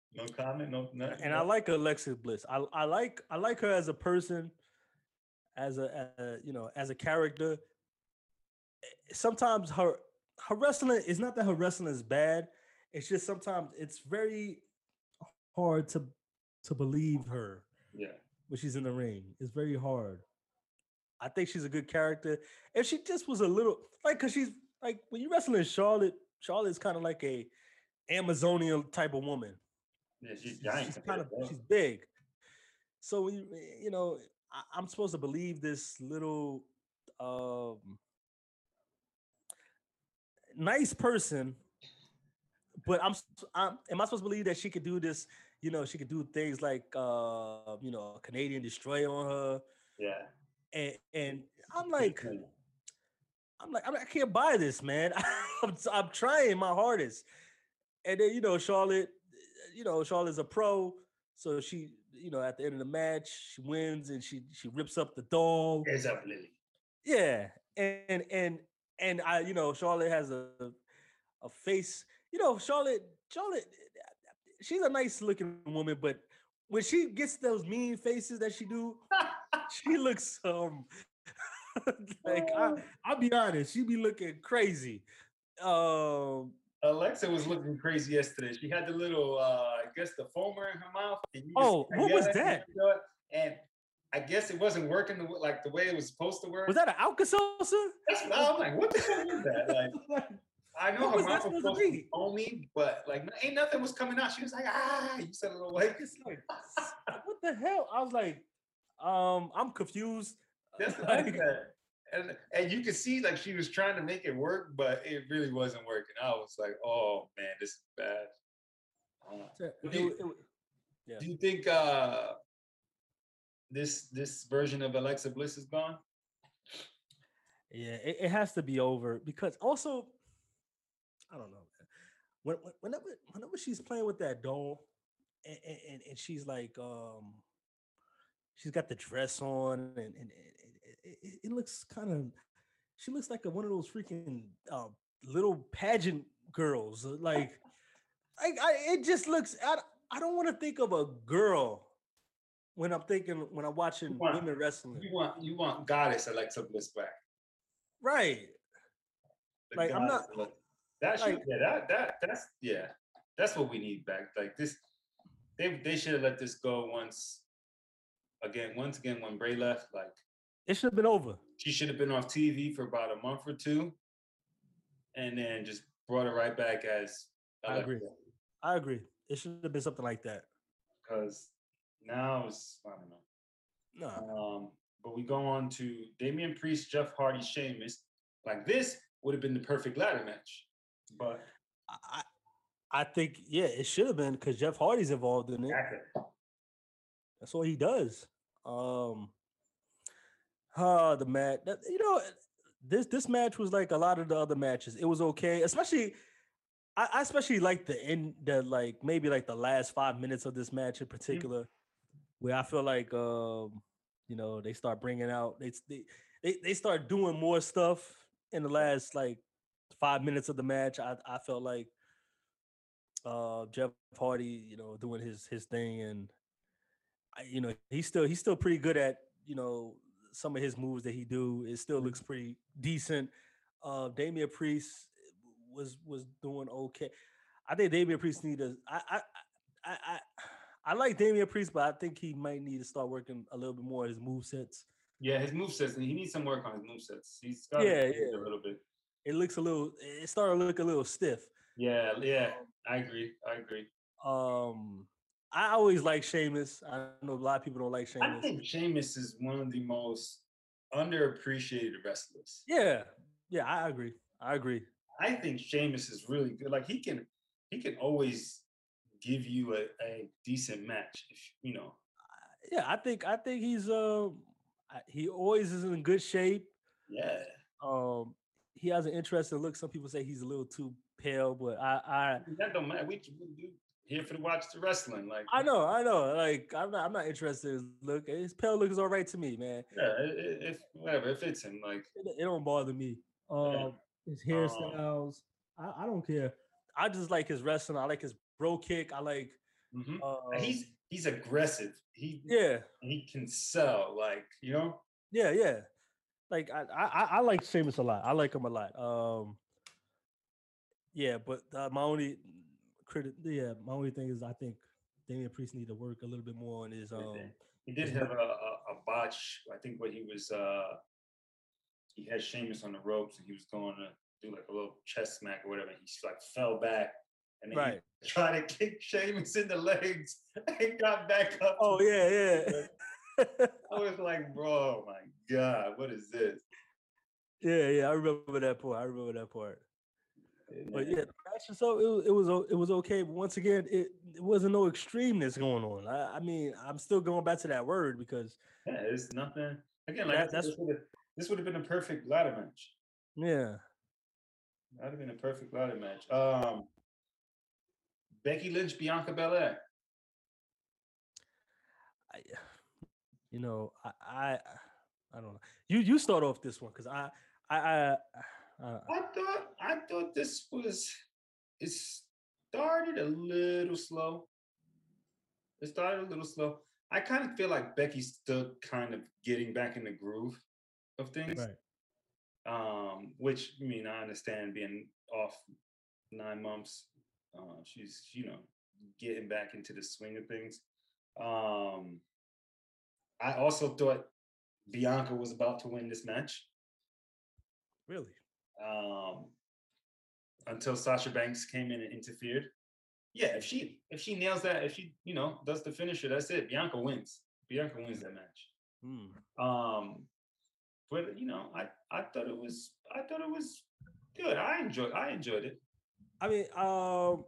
No comment. No nothing. And I No. like Alexa Bliss. I I like I like her as a person, as a, a you know, as a character. Sometimes her her wrestling is not that her wrestling is bad. It's just sometimes it's very hard to to believe her Yeah. when she's in the ring. It's very hard. I think she's a good character. If she just was a little like, cause she's like when you wrestling Charlotte, Charlotte's kind of like a Amazonian type of woman. Yeah. She's She's, giant she's kind compared of to her. she's big. So when you you know, I, I'm supposed to believe this little um nice person, but I'm, I'm am I supposed to believe that she could do this? You know, she could do things like uh, you know, Canadian destroy on her, Yeah. and and I'm What you like, think? I'm like, I'm like, I can't buy this, man. I'm, I'm trying my hardest, and then you know, Charlotte, you know, Charlotte's a pro, so she, you know, at the end of the match, she wins and she she rips up the doll. Here's up, Lily. Yeah, and and and I, you know, Charlotte has a a face. You know, Charlotte, Charlotte, she's a nice looking woman, but when she gets those mean faces that she do, she looks um like I I'll be honest, she be looking crazy. Um Alexa was looking crazy yesterday. She had the little, uh, I guess, the foamer in her mouth, and you just oh, what was that? and I guess it wasn't working the, like the way it was supposed to work. Was that an Alka-Seltzer? That's what I was like. What the fuck is that? Like, I know What her was that mouth was supposed to supposed to be? be foamy, but like, ain't nothing was coming out. She was like, ah, you said a little like, It's like, what the hell? I was like, um, I'm confused. that's what I Like, said. And and you could see like she was trying to make it work, but it really wasn't working. I was like, oh man, this is bad. Uh, it- but do, you, it- yeah. do you think uh, this this version of Alexa Bliss is gone? Yeah, it, it has to be over because also, I don't know, man. When, when- whenever whenever she's playing with that doll, and, and, and she's like, um, she's got the dress on, and and, and it, it, it looks kind of, she looks like a, one of those freaking uh, little pageant girls. uh, Like, I, I it just looks. I, I don't want to think of a girl when I'm thinking when I'm You watching want women wrestling. you want you want goddess Alexa Bliss back. Right. The Like I'm not goddess Alexa. That should like yeah that that that's yeah that's what we need back. Like this, they they should have let this go once again. Once again, when Bray left, like it should have been over. she should have been off T V for about a month or two, and then just brought her right back as I agree. I agree. It should have been something like that. Because now it's I don't know. No. Um, but we go on to Damian Priest, Jeff Hardy, Sheamus. Like this would have been the perfect ladder match, but I I think yeah, it should have been because Jeff Hardy's involved in it. exactly. That's what he does. Um, uh, the match, that, you know, this this match was like a lot of the other matches. It was okay, especially I, I especially like the end, the like maybe like the last five minutes of this match in particular, where I feel like um, you know, they start bringing out they they they, they start doing more stuff in the last like five minutes of the match. I I felt like uh Jeff Hardy, you know, doing his his thing, and I, you know, he's still he's still pretty good at, you know, some of his moves that he do. It still looks pretty decent. Uh Damian Priest was was doing okay. I think Damian Priest need to I I I I, I like Damian Priest, but I think he might need to start working a little bit more on his move sets. Yeah, his move sets. He needs some work on his move sets. He's got Yeah, to yeah. a little bit. It looks a little it started to look a little stiff. Yeah, yeah, I agree. I agree. Um I always like Sheamus. I know a lot of people don't like Sheamus. I think Sheamus is one of the most underappreciated wrestlers. Yeah, yeah, I agree. I agree. I think Sheamus is really good. Like he can, he can always give you a, a decent match. If, you know. Yeah, I think I think he's uh he always is in good shape. Yeah. Um, he has an interesting look. Some people say he's a little too pale, but I I that don't matter. We, we here for to watch the wrestling. Like I know, I know. Like I'm not I'm not interested in his look. His pale look is all right to me, man. Yeah, it, it, whatever it fits him. Like it, it don't bother me. Um, yeah. His hairstyles, um, I, I don't care. I just like his wrestling. I like his bro kick. I like Mm-hmm. Um, He's he's aggressive. He yeah, he can sell, like, you know. yeah, yeah. Like I, I, I like Sheamus a lot. I like him a lot. Um, yeah, but uh, my only critic, yeah, my only thing is I think Damian Priest need to work a little bit more on his um He did his have a, a, a botch. I think when he was uh he had Sheamus on the ropes and he was going to do like a little chest smack or whatever. He like fell back and then right. he tried to kick Sheamus in the legs and got back up. Oh yeah, yeah. I was like, bro, oh my God, what is this? Yeah, yeah. I remember that part. I remember that part. Yeah. But yeah, the match itself, it, it was it was okay. But once again, it, it wasn't no extremeness going on. I, I mean, I'm still going back to that word because yeah, it's nothing. Again, like that, I said, that's this would have this would have been a perfect ladder match. yeah. That'd have been a perfect ladder match. Um, Becky Lynch, Bianca Belair. I, you know, I, I I don't know. You you start off this one because I I I, I I thought I thought this was it started a little slow. It started a little slow. I kind of feel like Becky's still kind of getting back in the groove of things. right. Um, which I mean, I understand being off nine months. Uh, she's you know getting back into the swing of things. Um, I also thought Bianca was about to win this match. Really? Um, until Sasha Banks came in and interfered. Yeah, if she if she nails that, if she you know does the finisher, that's it. Bianca wins. Bianca wins that match. Hmm. Um, but you know, I I thought it was I thought it was good. I enjoyed I enjoyed it. I mean, um,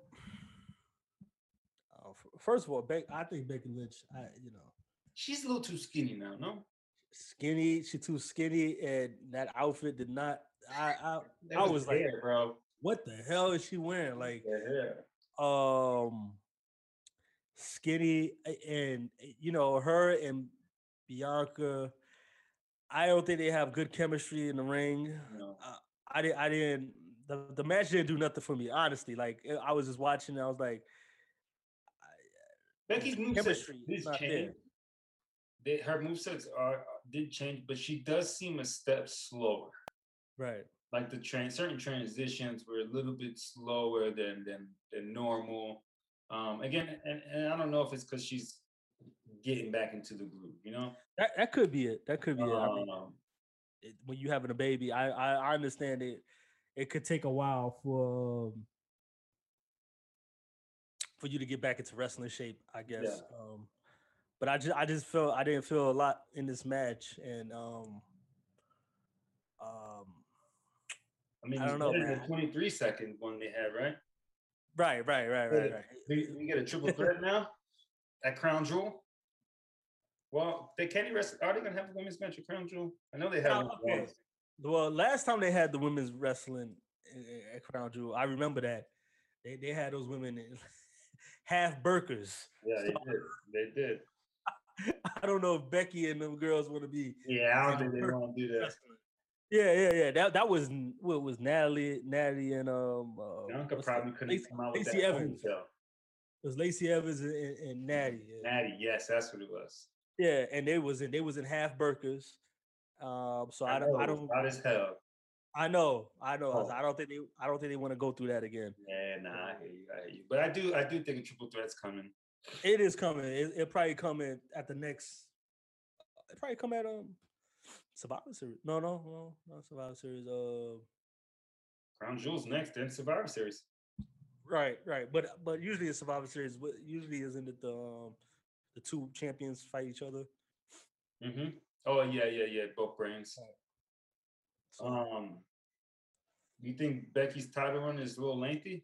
uh, f- first of all, Beck, I think Becky Lynch. I you know She's a little too skinny now, no? skinny. She too skinny, and that outfit did not. I I That I was was the like, hair, bro. what the hell is she wearing? Like, The hair. um, skinny, and you know her and Bianca. I don't think they have good chemistry in the ring. No. Uh, I didn't. I didn't. The, the match didn't do nothing for me, honestly. Like I was just watching, and I was like, Becky's the moveset chemistry is did not there. change. They, her movesets are did change, but she does seem a step slower. Right. Like the train, certain transitions were a little bit slower than than than normal. Um, again, and, and I don't know if it's because she's getting back into the groove, you know. That that could be it. That could be it. I mean, Um, it, when you having a baby, I, I I understand it. It could take a while for um, for you to get back into wrestling shape, I yeah, guess. Um, but I just I just felt I didn't feel a lot in this match, and um, um, I mean, I it's don't know, better than man. the twenty-three second one they had, right? Right, right, right, right, We, we get a triple right. threat now at Crown Jewel. Well, they can't wrestle. Are they gonna have a women's match at Crown Jewel? I know they have Now, one okay. once. Well, last time they had the women's wrestling at Crown Jewel, I remember that they they had those women in half burkers. Yeah, So they did. They did. I don't know if Becky and them girls want to be. Yeah, I don't think they want to do that. Wrestling. Yeah, yeah, yeah. That that was what was Natalie, Natalie, and um, uh, Bianca what's probably the, couldn't Lacey, come out with Lacey that Evans. ponytail. It was Lacey Evans and, and, and Natty. Yeah. Natty, yes, that's what it was. Yeah, and they was in they was in half burkers. Um, so I, I don't know I it was don't hot as hell. I know I know Oh. I don't think they I don't think they want to go through that again. Yeah, nah, I hear you, I hear you. But I do, I do think a triple threat's coming. It is coming. It, it'll probably come in at the next. It probably come at um Survivor Series. No, no, no, not Survivor Series. Uh, Crown Jewel's next, then Survivor Series. right, right. But but usually a Survivor Series. But usually isn't it the um, the two champions fight each other? Mm-hmm. Oh yeah, yeah, yeah. Both brands. Right. So, Um, you think Becky's title run is a little lengthy,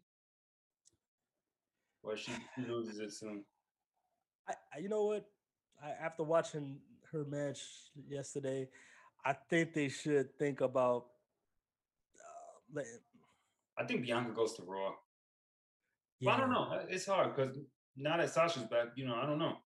or she, she loses it soon? I, I you know what? I, after watching her match yesterday, I think they should think about. Uh, letting, I think Bianca goes to Raw. yeah, Well, I don't know. It's hard because now that Sasha's back, you know, I don't know.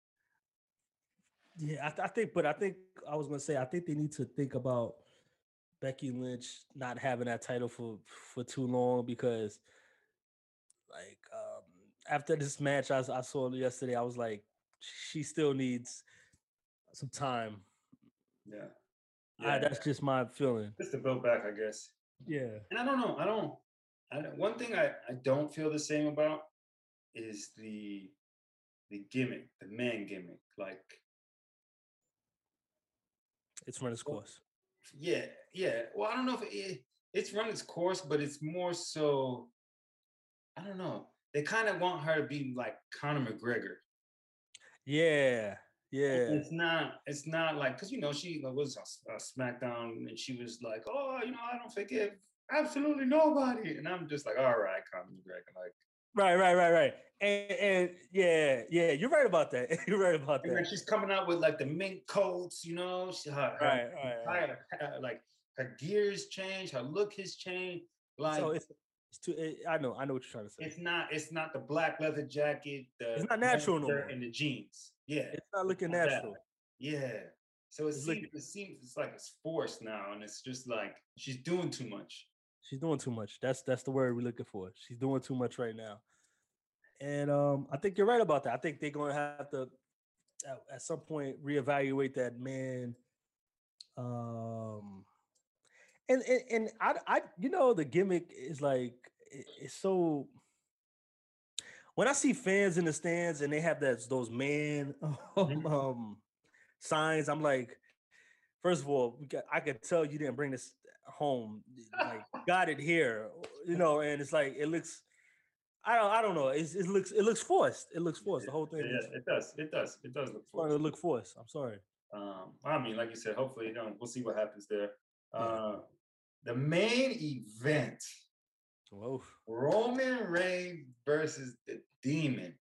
yeah. I, th- I think, but I think I was gonna say I think they need to think about Becky Lynch not having that title for for too long because like um after this match I, I saw yesterday, I was like, she still needs some time. Yeah, I, yeah. that's just my feeling. Just to build back, I guess. Yeah. And I don't know. I don't. I don't, one thing I, I don't feel the same about is the the gimmick, the man gimmick. Like, It's run its well, course. yeah, yeah. Well, I don't know if it, it's run its course, but it's more so. I don't know. They kind of want her to be like Conor McGregor. Yeah, And yeah. it's not. It's not like because you know she was on uh, SmackDown and she was like, oh, you know, I don't forgive absolutely nobody, and I'm just like, all right, Conor McGregor, like. Right, right, right, right. And, and yeah, yeah, you're right about that. You're right about And then that. she's coming out with like the mink coats, you know, she, her, her Right, right, right. entire, her, like her gears changed, her look has changed. Like So it's it's too. It, I know, I know what you're trying to say. it's not, it's not the black leather jacket, the It's not red natural no shirt, more. and the jeans. Yeah, It's not it's looking not that. natural. Yeah. So it It's seems, looking. it seems it's like it's forced now, and it's just like she's doing too much. She's doing too much. That's that's the word we're looking for. She's doing too much right now. And um, I think you're right about that. I think they're going to have to at, at some point reevaluate that man. Um, and and, and I, I, you know, the gimmick is like it, it's so. When I see fans in the stands and they have that those man Mhm. um, signs, I'm like, first of all, we got, I could tell you didn't bring this home. Like, got it here, you know, and it's like it looks. I don't. I don't know. It's, it looks. It looks forced. It looks forced. The whole thing Yeah, looks it does. It does. It does look starting forced. to look forced. I'm sorry. Um, I mean, like you said, hopefully, you know, we'll see what happens there. Yeah. Uh, the main event. Whoa. Roman Reigns versus the Demon.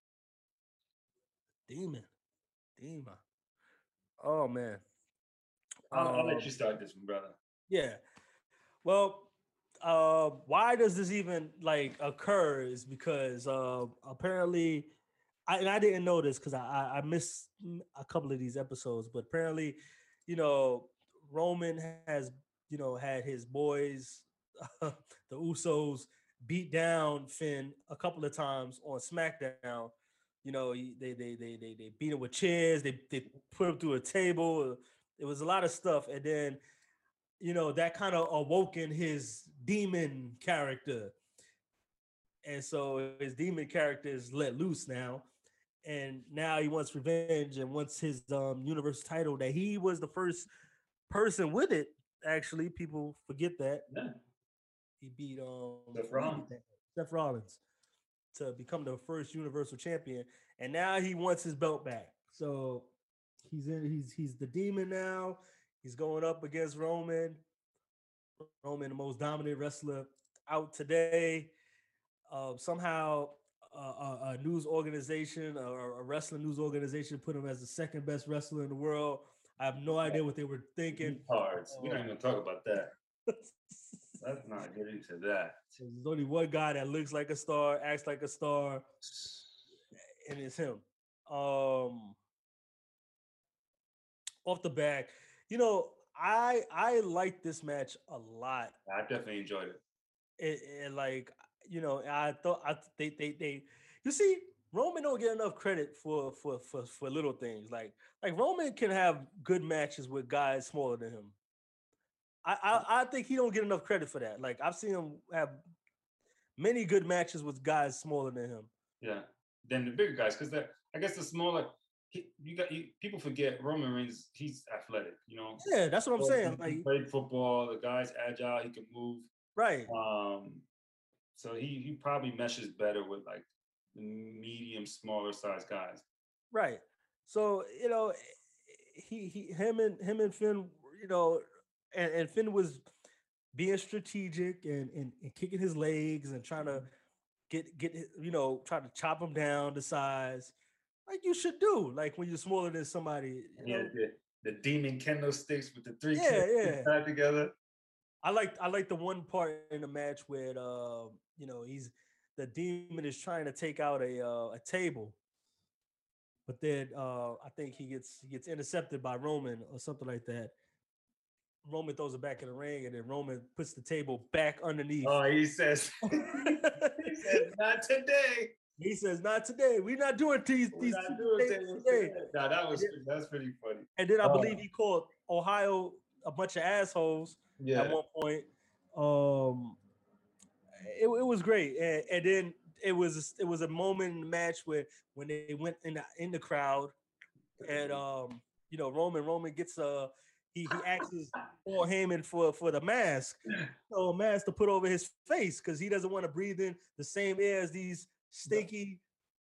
Demon. Demon. Oh man. I'll, I'll let Um. you start this one, brother. Yeah. Well. Uh. Why does this even like occur? Is because uh apparently, I and I didn't know this because I, I I missed a couple of these episodes, but apparently, you know, Roman has you know had his boys, the Usos, beat down Finn a couple of times on SmackDown. You know, he- they they they they they beat him with chairs. They they put him through a table. It was a lot of stuff, and then you know that kind of awoken his demon character, and so his demon character is let loose now, and now he wants revenge and wants his um universe title that he was the first person with it. Actually, people forget that Yeah, he beat um Seth who he beat Rollins. that Seth Rollins to become the first Universal Champion, and now he wants his belt back. So he's in. He's he's the demon now. He's going up against Roman. Roman, the most dominant wrestler out today. Uh, somehow, uh, a, a news organization or a wrestling news organization put him as the second best wrestler in the world. I have no idea what they were thinking. Cards. We're not Um, even gonna talk about that. Let's not get into that. There's only one guy that looks like a star, acts like a star, and it's him. Um, off the back, you know, I I like this match a lot. I definitely enjoyed it. And, and like, you know, I thought I they they they you see, Roman don't get enough credit for for for for little things. Like like Roman can have good matches with guys smaller than him. I I, I think he don't get enough credit for that. Like I've seen him have many good matches with guys smaller than him. Yeah. Then the bigger guys, because I guess the smaller he, you got you, people forget Roman Reigns. He's athletic, you know. Yeah, that's what I'm Well, saying. He Like played football. The guy's agile. He can move. right, Um, so he he probably meshes better with like the medium, smaller size guys. right. So you know, he he him and him and Finn, you know, and, and Finn was being strategic and, and and kicking his legs and trying to get get you know try to chop him down to size like you should do. Like when you're smaller than somebody, you He know. had the, the demon kendo sticks with the three Yeah, candles yeah. tied together. I like I like the one part in the match where uh, you know he's the demon is trying to take out a uh, a table, but then uh, I think he gets he gets intercepted by Roman or something like that. Roman throws it back in the ring, and then Roman puts the table back underneath. Oh, he says, he says, not today. He says, "Not today. We're not doing these We're these not super doing tables tables today." today. Nah, that And was then, that's pretty funny. and then I Uh, believe he called Ohio a bunch of assholes at yeah, one point. Um, it, it was great, and, and then it was it was a moment in the match where when they went in the in the crowd, and um, you know, Roman Roman gets a he he asks Paul Heyman for for the mask, so a mask to put over his face because he doesn't want to breathe in the same air as these stinky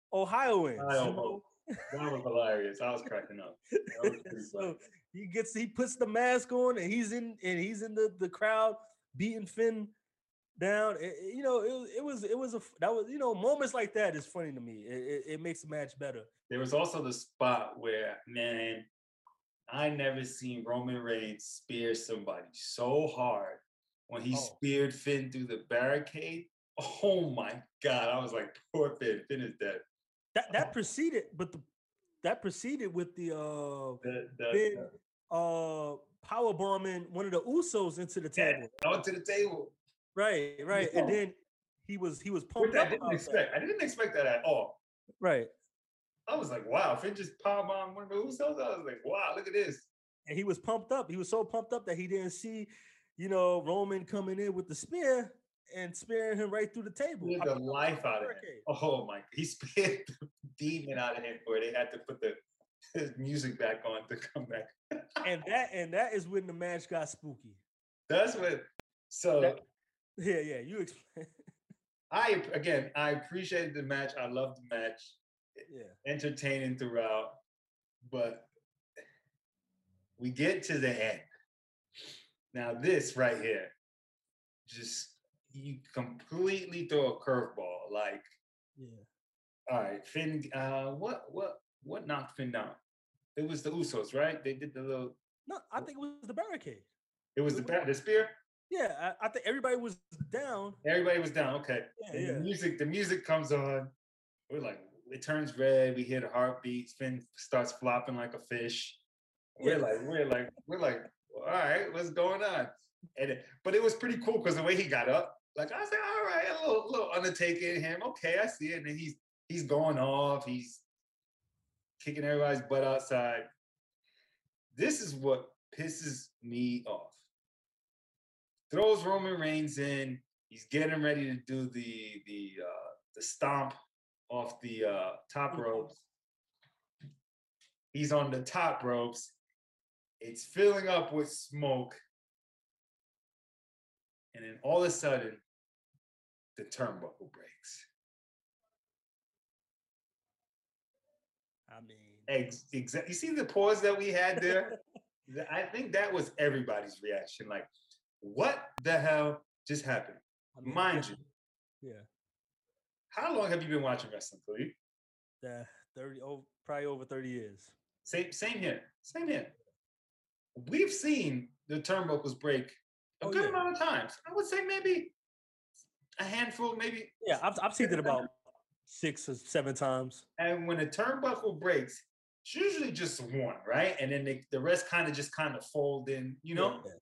I Ohioans, you don't know. know. That was hilarious. I was cracking up. That was pretty funny. So he gets he puts the mask on and he's in and he's in the the crowd beating Finn down. It- it- you know, it, it was it was a that was you know moments like that is funny to me. It, it, it makes the match better. There was also the spot where, man, I never seen Roman Reigns spear somebody so hard when he Oh, speared Finn through the barricade. Oh my God. I was like, poor Finn. Finn is dead. that that preceded, but the that preceded with the uh The, the, Finn the, uh power bombing one of the Usos into the yeah, table. onto the table. Right, right, and then he was he was Which pumped I up didn't about that. expect. I didn't expect that at all. Right. I was like, wow, Finn just powerbombed one of the Usos. I was like, wow, look at this. And he was pumped up. He was so pumped up that he didn't see, you know, Roman coming in with the spear and spearing him right through the table. Speared I the mean, life out of him. barricade. Oh my, he speared the demon out of him where they had to put the his music back on to come back. And that and that is when the match got spooky. That's what. So That, yeah, yeah. You explain. I again, I appreciated the match. I loved the match. Yeah. Entertaining throughout, but we get to the end. Now this right here, just you completely throw a curveball. Like, Yeah. all right, Finn. Uh, what what what knocked Finn down? It was the Usos, right? They did the little. No, I think it was the barricade. It was It the was, ba- the spear. yeah, I, I think everybody was down. Everybody was down. Okay. Yeah, And yeah. the music, the music comes on. We're like, it turns red. We hear the heartbeats. Finn starts flopping like a fish. We're Yeah. like, we're like, we're like, all right, what's going on? And it, but it was pretty cool because the way he got up, like I was like, all right, a little, little Undertaker in him. Okay, I see it. And then he's he's going off. He's kicking everybody's butt outside. This is what pisses me off. Throws Roman Reigns in. He's getting ready to do the the uh, the stomp off the uh, top ropes. He's on the top ropes. It's filling up with smoke. And then all of a sudden, the turnbuckle breaks. I mean, Ex- exa- you see the pause that we had there? I think that was everybody's reaction. Like, what the hell just happened? I mean Mind you, yeah. how long have you been watching wrestling, Khalid? The thirty oh, probably over thirty years. Same, same here. Same here. We've seen the turnbuckles break a Oh, good yeah. amount of times. I would say maybe a handful, maybe. Yeah, I've, I've seen it about six or seven times. And when a turnbuckle breaks, it's usually just one, right? And then they, the rest kind of just kind of fold in, you know? Yeah.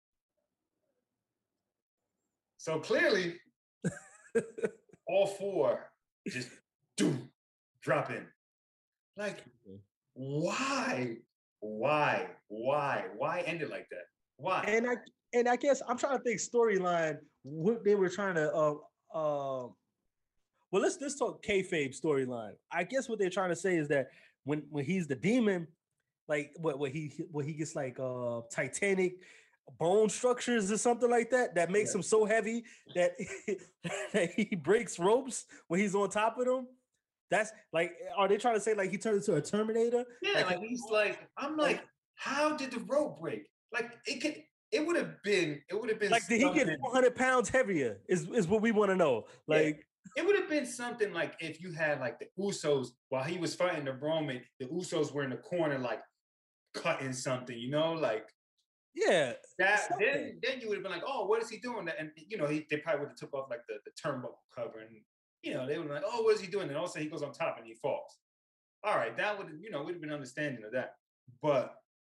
So clearly, all four just do drop in. Like, why? Why? Why? Why end it like that? Why? And I and I guess I'm trying to think storyline what they were trying to uh uh well let's let's talk kayfabe storyline. I guess what they're trying to say is that when when he's the demon, like what what he what he gets like uh titanic bone structures or something like that that makes Yeah. him so heavy that, that he breaks ropes when he's on top of them. That's like, are they trying to say like he turned into a Terminator? Yeah, like he's like, I'm like, how did the rope break? Like it could, it would have been, it would have been Like, did he get something- four hundred pounds heavier? Is is what we want to know. Yeah. Like, it would have been something like if you had like the Usos while he was fighting the Roman, the Usos were in the corner like cutting something, you know, like yeah, that. something. Then then you would have been like, oh, what is he doing? And you know, he, they probably would have took off like the, the turnbuckle cover, and you know, they would have been like, oh, what is he doing? And all of a sudden he goes on top and he falls. All right, that would you know would have been understanding of that, but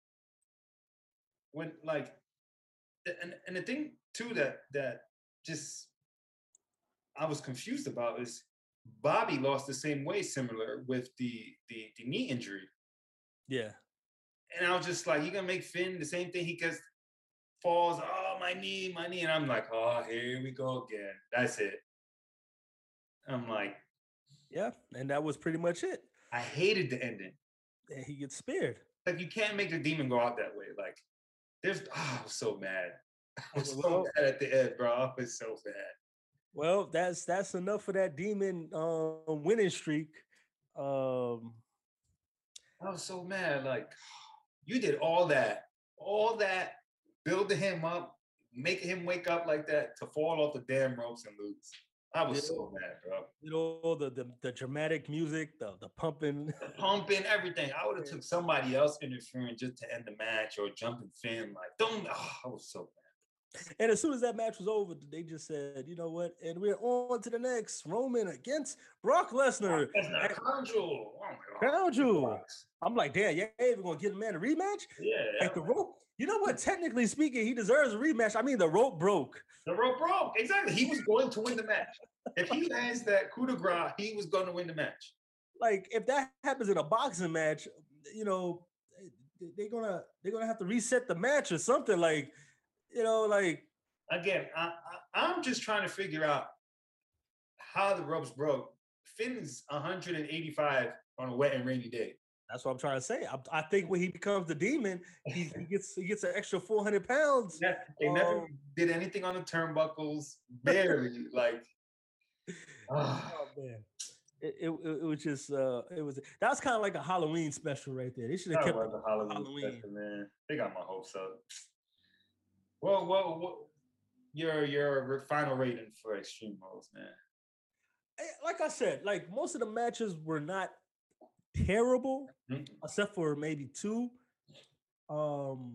when like, and and the thing too that that just I was confused about is Bobby lost the same way, similar with the the, the knee injury. Yeah. And I was just like, you gonna make Finn the same thing? He gets falls, oh my knee, my knee. And I'm like, oh, here we go again. That's it. I'm like, yeah, and that was pretty much it. I hated the ending. And he gets spared. Like you can't make the demon go out that way. Like there's oh, I was so mad. I was so Well, mad at the end, bro. I was so bad. Well, that's that's enough for that demon um, winning streak. Um, I was so mad. Like you did all that, all that, building him up, making him wake up like that to fall off the damn ropes and lose. I was you know, so mad, bro. You know the the, the dramatic music, the the pumping, the pumping, everything. I would have took somebody else interfering just to end the match or jumping Finn. Like, don't. Oh, I was so mad. And as soon as that match was over, they just said, "You know what?" And we're on to the next Roman against Brock Lesnar. That's not Crown Jewel. Oh Crown Jewel. I'm like, damn, you ain't even gonna give the man a rematch? Yeah. Like the rope. You know what? Technically speaking, he deserves a rematch. I mean, the rope broke. The rope broke. Exactly. He was going to win the match. If he lands that coup de grace, he was going to win the match. Like if that happens in a boxing match, you know, they're gonna they're gonna have to reset the match or something. Like, you know, like again, I, I, I'm just trying to figure out how the ropes broke. Finn's one hundred eighty-five on a wet and rainy day. That's what I'm trying to say. I, I think when he becomes the demon, he, he gets he gets an extra four hundred pounds. Yeah, they um, never did anything on the turnbuckles, barely. like, oh man, it, it, it was just uh, it was that was kind of like a Halloween special right there. They should have kept it a Halloween, Halloween. Special, man. They got my hopes up. Well, well, well, your your final rating for Extreme Rules, man. Like I said, like most of the matches were not terrible, mm-hmm. except for maybe two. Um,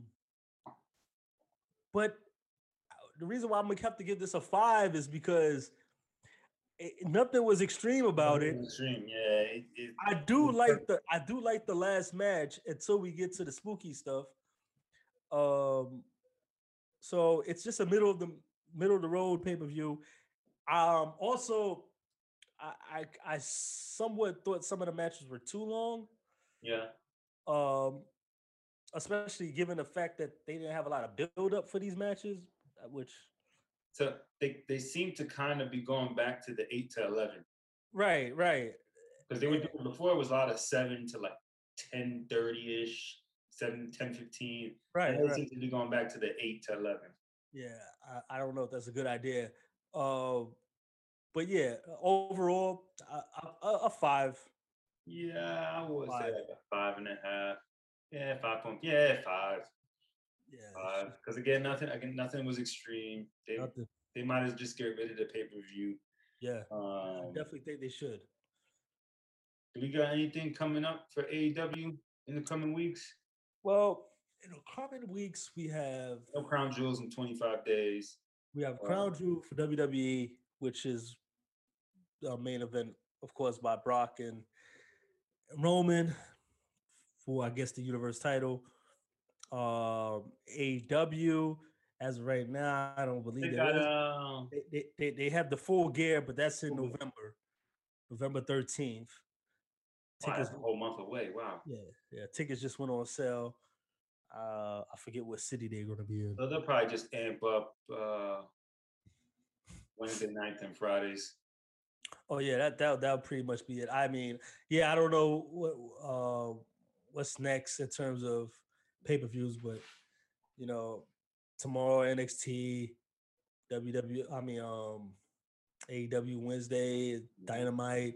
but the reason why I'm gonna have to give this a five is because it, nothing was extreme about it. Extreme, yeah. It, it, I do like perfect. the I do like the last match until we get to the spooky stuff. Um, so it's just a middle of the middle of the road pay per view. Um, also. I, I I somewhat thought some of the matches were too long. Yeah. Um, especially given the fact that they didn't have a lot of build up for these matches, which. So they, they seem to kind of be going back to the eight to eleven. Right, right. Because they were doing before it was a lot of seven to like ten thirty ish, seven, ten fifteen. Right. And they right. seem to be going back to the eight to eleven. Yeah, I, I don't know if that's a good idea. Uh, But yeah, overall, a, a, a five. Yeah, I would five. say like a five and a half. Yeah, five point. Yeah, five. Yeah, five. Because again, nothing. Again, nothing was extreme. They nothing. They might as just get rid of the pay per view. Yeah, um, I definitely think they should. Do we got anything coming up for A E W in the coming weeks? Well, in the coming weeks, we have no Crown Jewels in twenty-five days. We have Crown um, Jewel for W W E, which is the main event, of course, by Brock and Roman for, I guess, the Universe title. Um, A E W, as of right now, I don't believe they, there got, is. Uh, they, they, they have the full gear, but that's in November, November thirteenth. Wow, tickets, that's a whole month away. Wow. Yeah, yeah. Tickets just went on sale. Uh, I forget what city they're going to be in. So they'll probably just amp up uh, Wednesday nights and Fridays. Oh yeah, that that that'll pretty much be it. I mean, yeah, I don't know what uh, what's next in terms of pay per views, but you know, tomorrow N X T, W W, I mean, um, A E W Wednesday, Dynamite,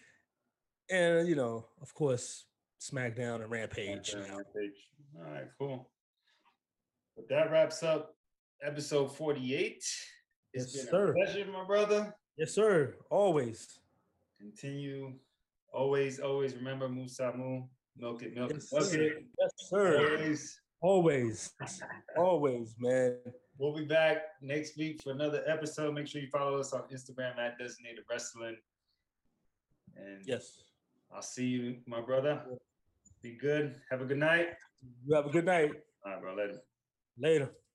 and you know, of course, SmackDown and Rampage. SmackDown, Rampage. All right, cool. But that wraps up episode forty-eight. It's yes, been sir. a pleasure, my brother. Yes, sir. Always. Continue. Always, always remember Musamu. Milk it, milk yes, it, milk sir. it. Yes, sir. Always. Always. Always, man. We'll be back next week for another episode. Make sure you follow us on Instagram at Designated Wrestling. And yes. I'll see you, my brother. Be good. Have a good night. You have a good night. All right, bro. Later. Later.